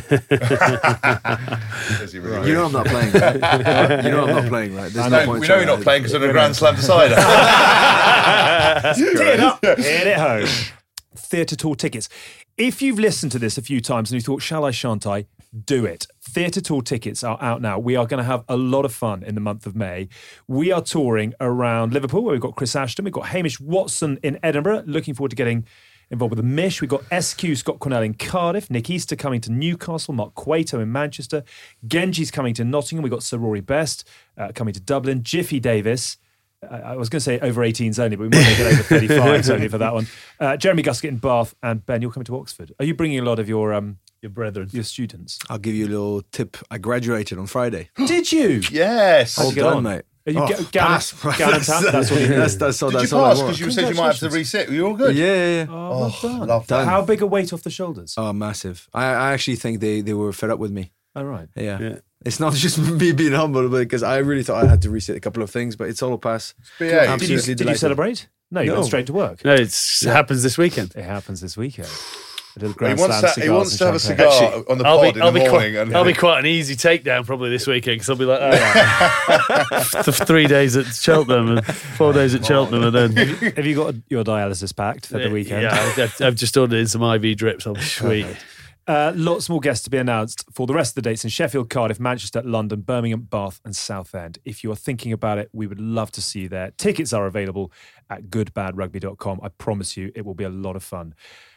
Does he really? You know I'm not playing. Right? You know I'm not playing, right? There's No, point we know you're trying not to- playing because of a Grand Slam decider. Hit it up. Hit it home. Theatre tour tickets. If you've listened to this a few times and you thought, shall I, shan't I, do it. Theatre tour tickets are out now. We are going to have a lot of fun in the month of May. We are touring around Liverpool, where we've got Chris Ashton. We've got Hamish Watson in Edinburgh. Looking forward to getting involved with the Mish. We've got S Q Scott Cornell in Cardiff. Nick Easter coming to Newcastle. Mark Cueto in Manchester. Genji's coming to Nottingham. We've got Sir Rory Best uh, coming to Dublin. Jiffy Davis. I was going to say over eighteens only, but we might make it over thirty-fives only for that one. Uh, Jeremy Guskett in Bath, and Ben, you're coming to Oxford. Are you bringing a lot of your um, Your brethren. your students? I'll give you a little tip. I graduated on Friday. Did you? Yes. How'd All you get done, on? mate. Are you Oh, ga- Gallon- pass. Gallantan? That's what you need. That's, that's all. Did that's you all pass? I want. Because you said you might have to resit. Were you all good? Yeah, yeah, yeah. Oh, well done. love that. How big a weight off the shoulders? Oh, massive. I, I actually think they, they were fed up with me. Oh, right. Yeah. Yeah. It's not just me being humble, because I really thought I had to reset a couple of things, but it's all a pass. B A. Did you, Absolutely did you delighted. celebrate? No, you No. went straight to work. No, it's, it happens this weekend. It happens this weekend. A little He Grand wants, Slam to, he cigars wants and to have a champagne. cigar Actually, on the I'll pod be, in I'll, the be morning. quite, and I'll be quite an easy takedown probably this weekend because I'll be like, oh, th- three days at Cheltenham and four days at Cheltenham, and then Have you got your dialysis packed for the weekend? Yeah, I've, I've just ordered in some I V drips. I'll be sweet. Uh, lots more guests to be announced for the rest of the dates in Sheffield, Cardiff, Manchester, London, Birmingham, Bath and Southend. If you are thinking about it, we would love to see you there. Tickets are available at good bad rugby dot com. I promise you it will be a lot of fun.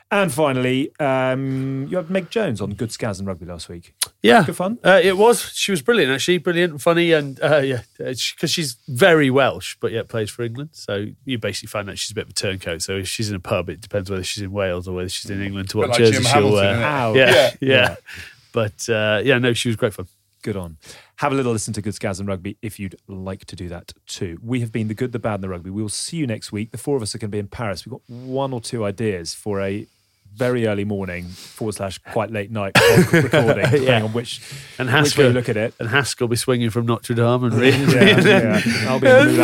And finally, um, you had Meg Jones on Good Scaz and Rugby last week. Yeah. Good fun? Uh, it was. She was brilliant, actually. Brilliant and funny. And uh, yeah, because she's very Welsh, but yet plays for England. So you basically find out she's a bit of a turncoat. So if she's in a pub, it depends whether she's in Wales or whether she's in England to what like jersey Jim she'll Hamilton, wear. isn't it? Ow. Yeah, Yeah. yeah. Yeah. But uh, yeah, no, she was great fun. Good on. Have a little listen to Good Scaz and Rugby if you'd like to do that too. We have been the good, the bad, and the rugby. We will see you next week. The four of us are going to be in Paris. We've got one or two ideas for a very early morning forward slash quite late night recording, depending Yeah. on which, And which way Haskell, you look at it. and Haskell will be swinging from Notre Dame and really. Yeah, yeah. I'll be in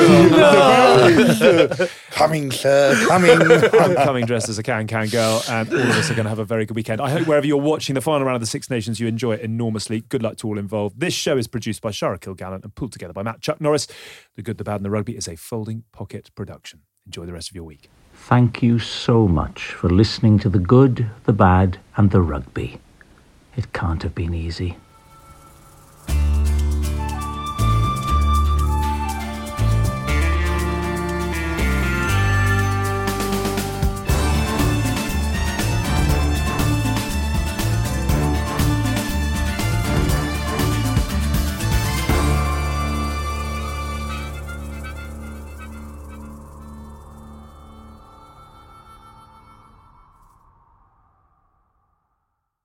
the mood. Coming, sir, coming. I'm coming dressed as a can-can girl, and all of us are going to have a very good weekend. I hope wherever you're watching the final round of the Six Nations, you enjoy it enormously. Good luck to all involved. This show is produced by Shara Kilgallen and pulled together by Matt Chuck Norris. The Good, the Bad, and the Rugby is a Folding Pocket production. Enjoy the rest of your week. Thank you so much for listening to The Good, the Bad, and the Rugby. It can't have been easy.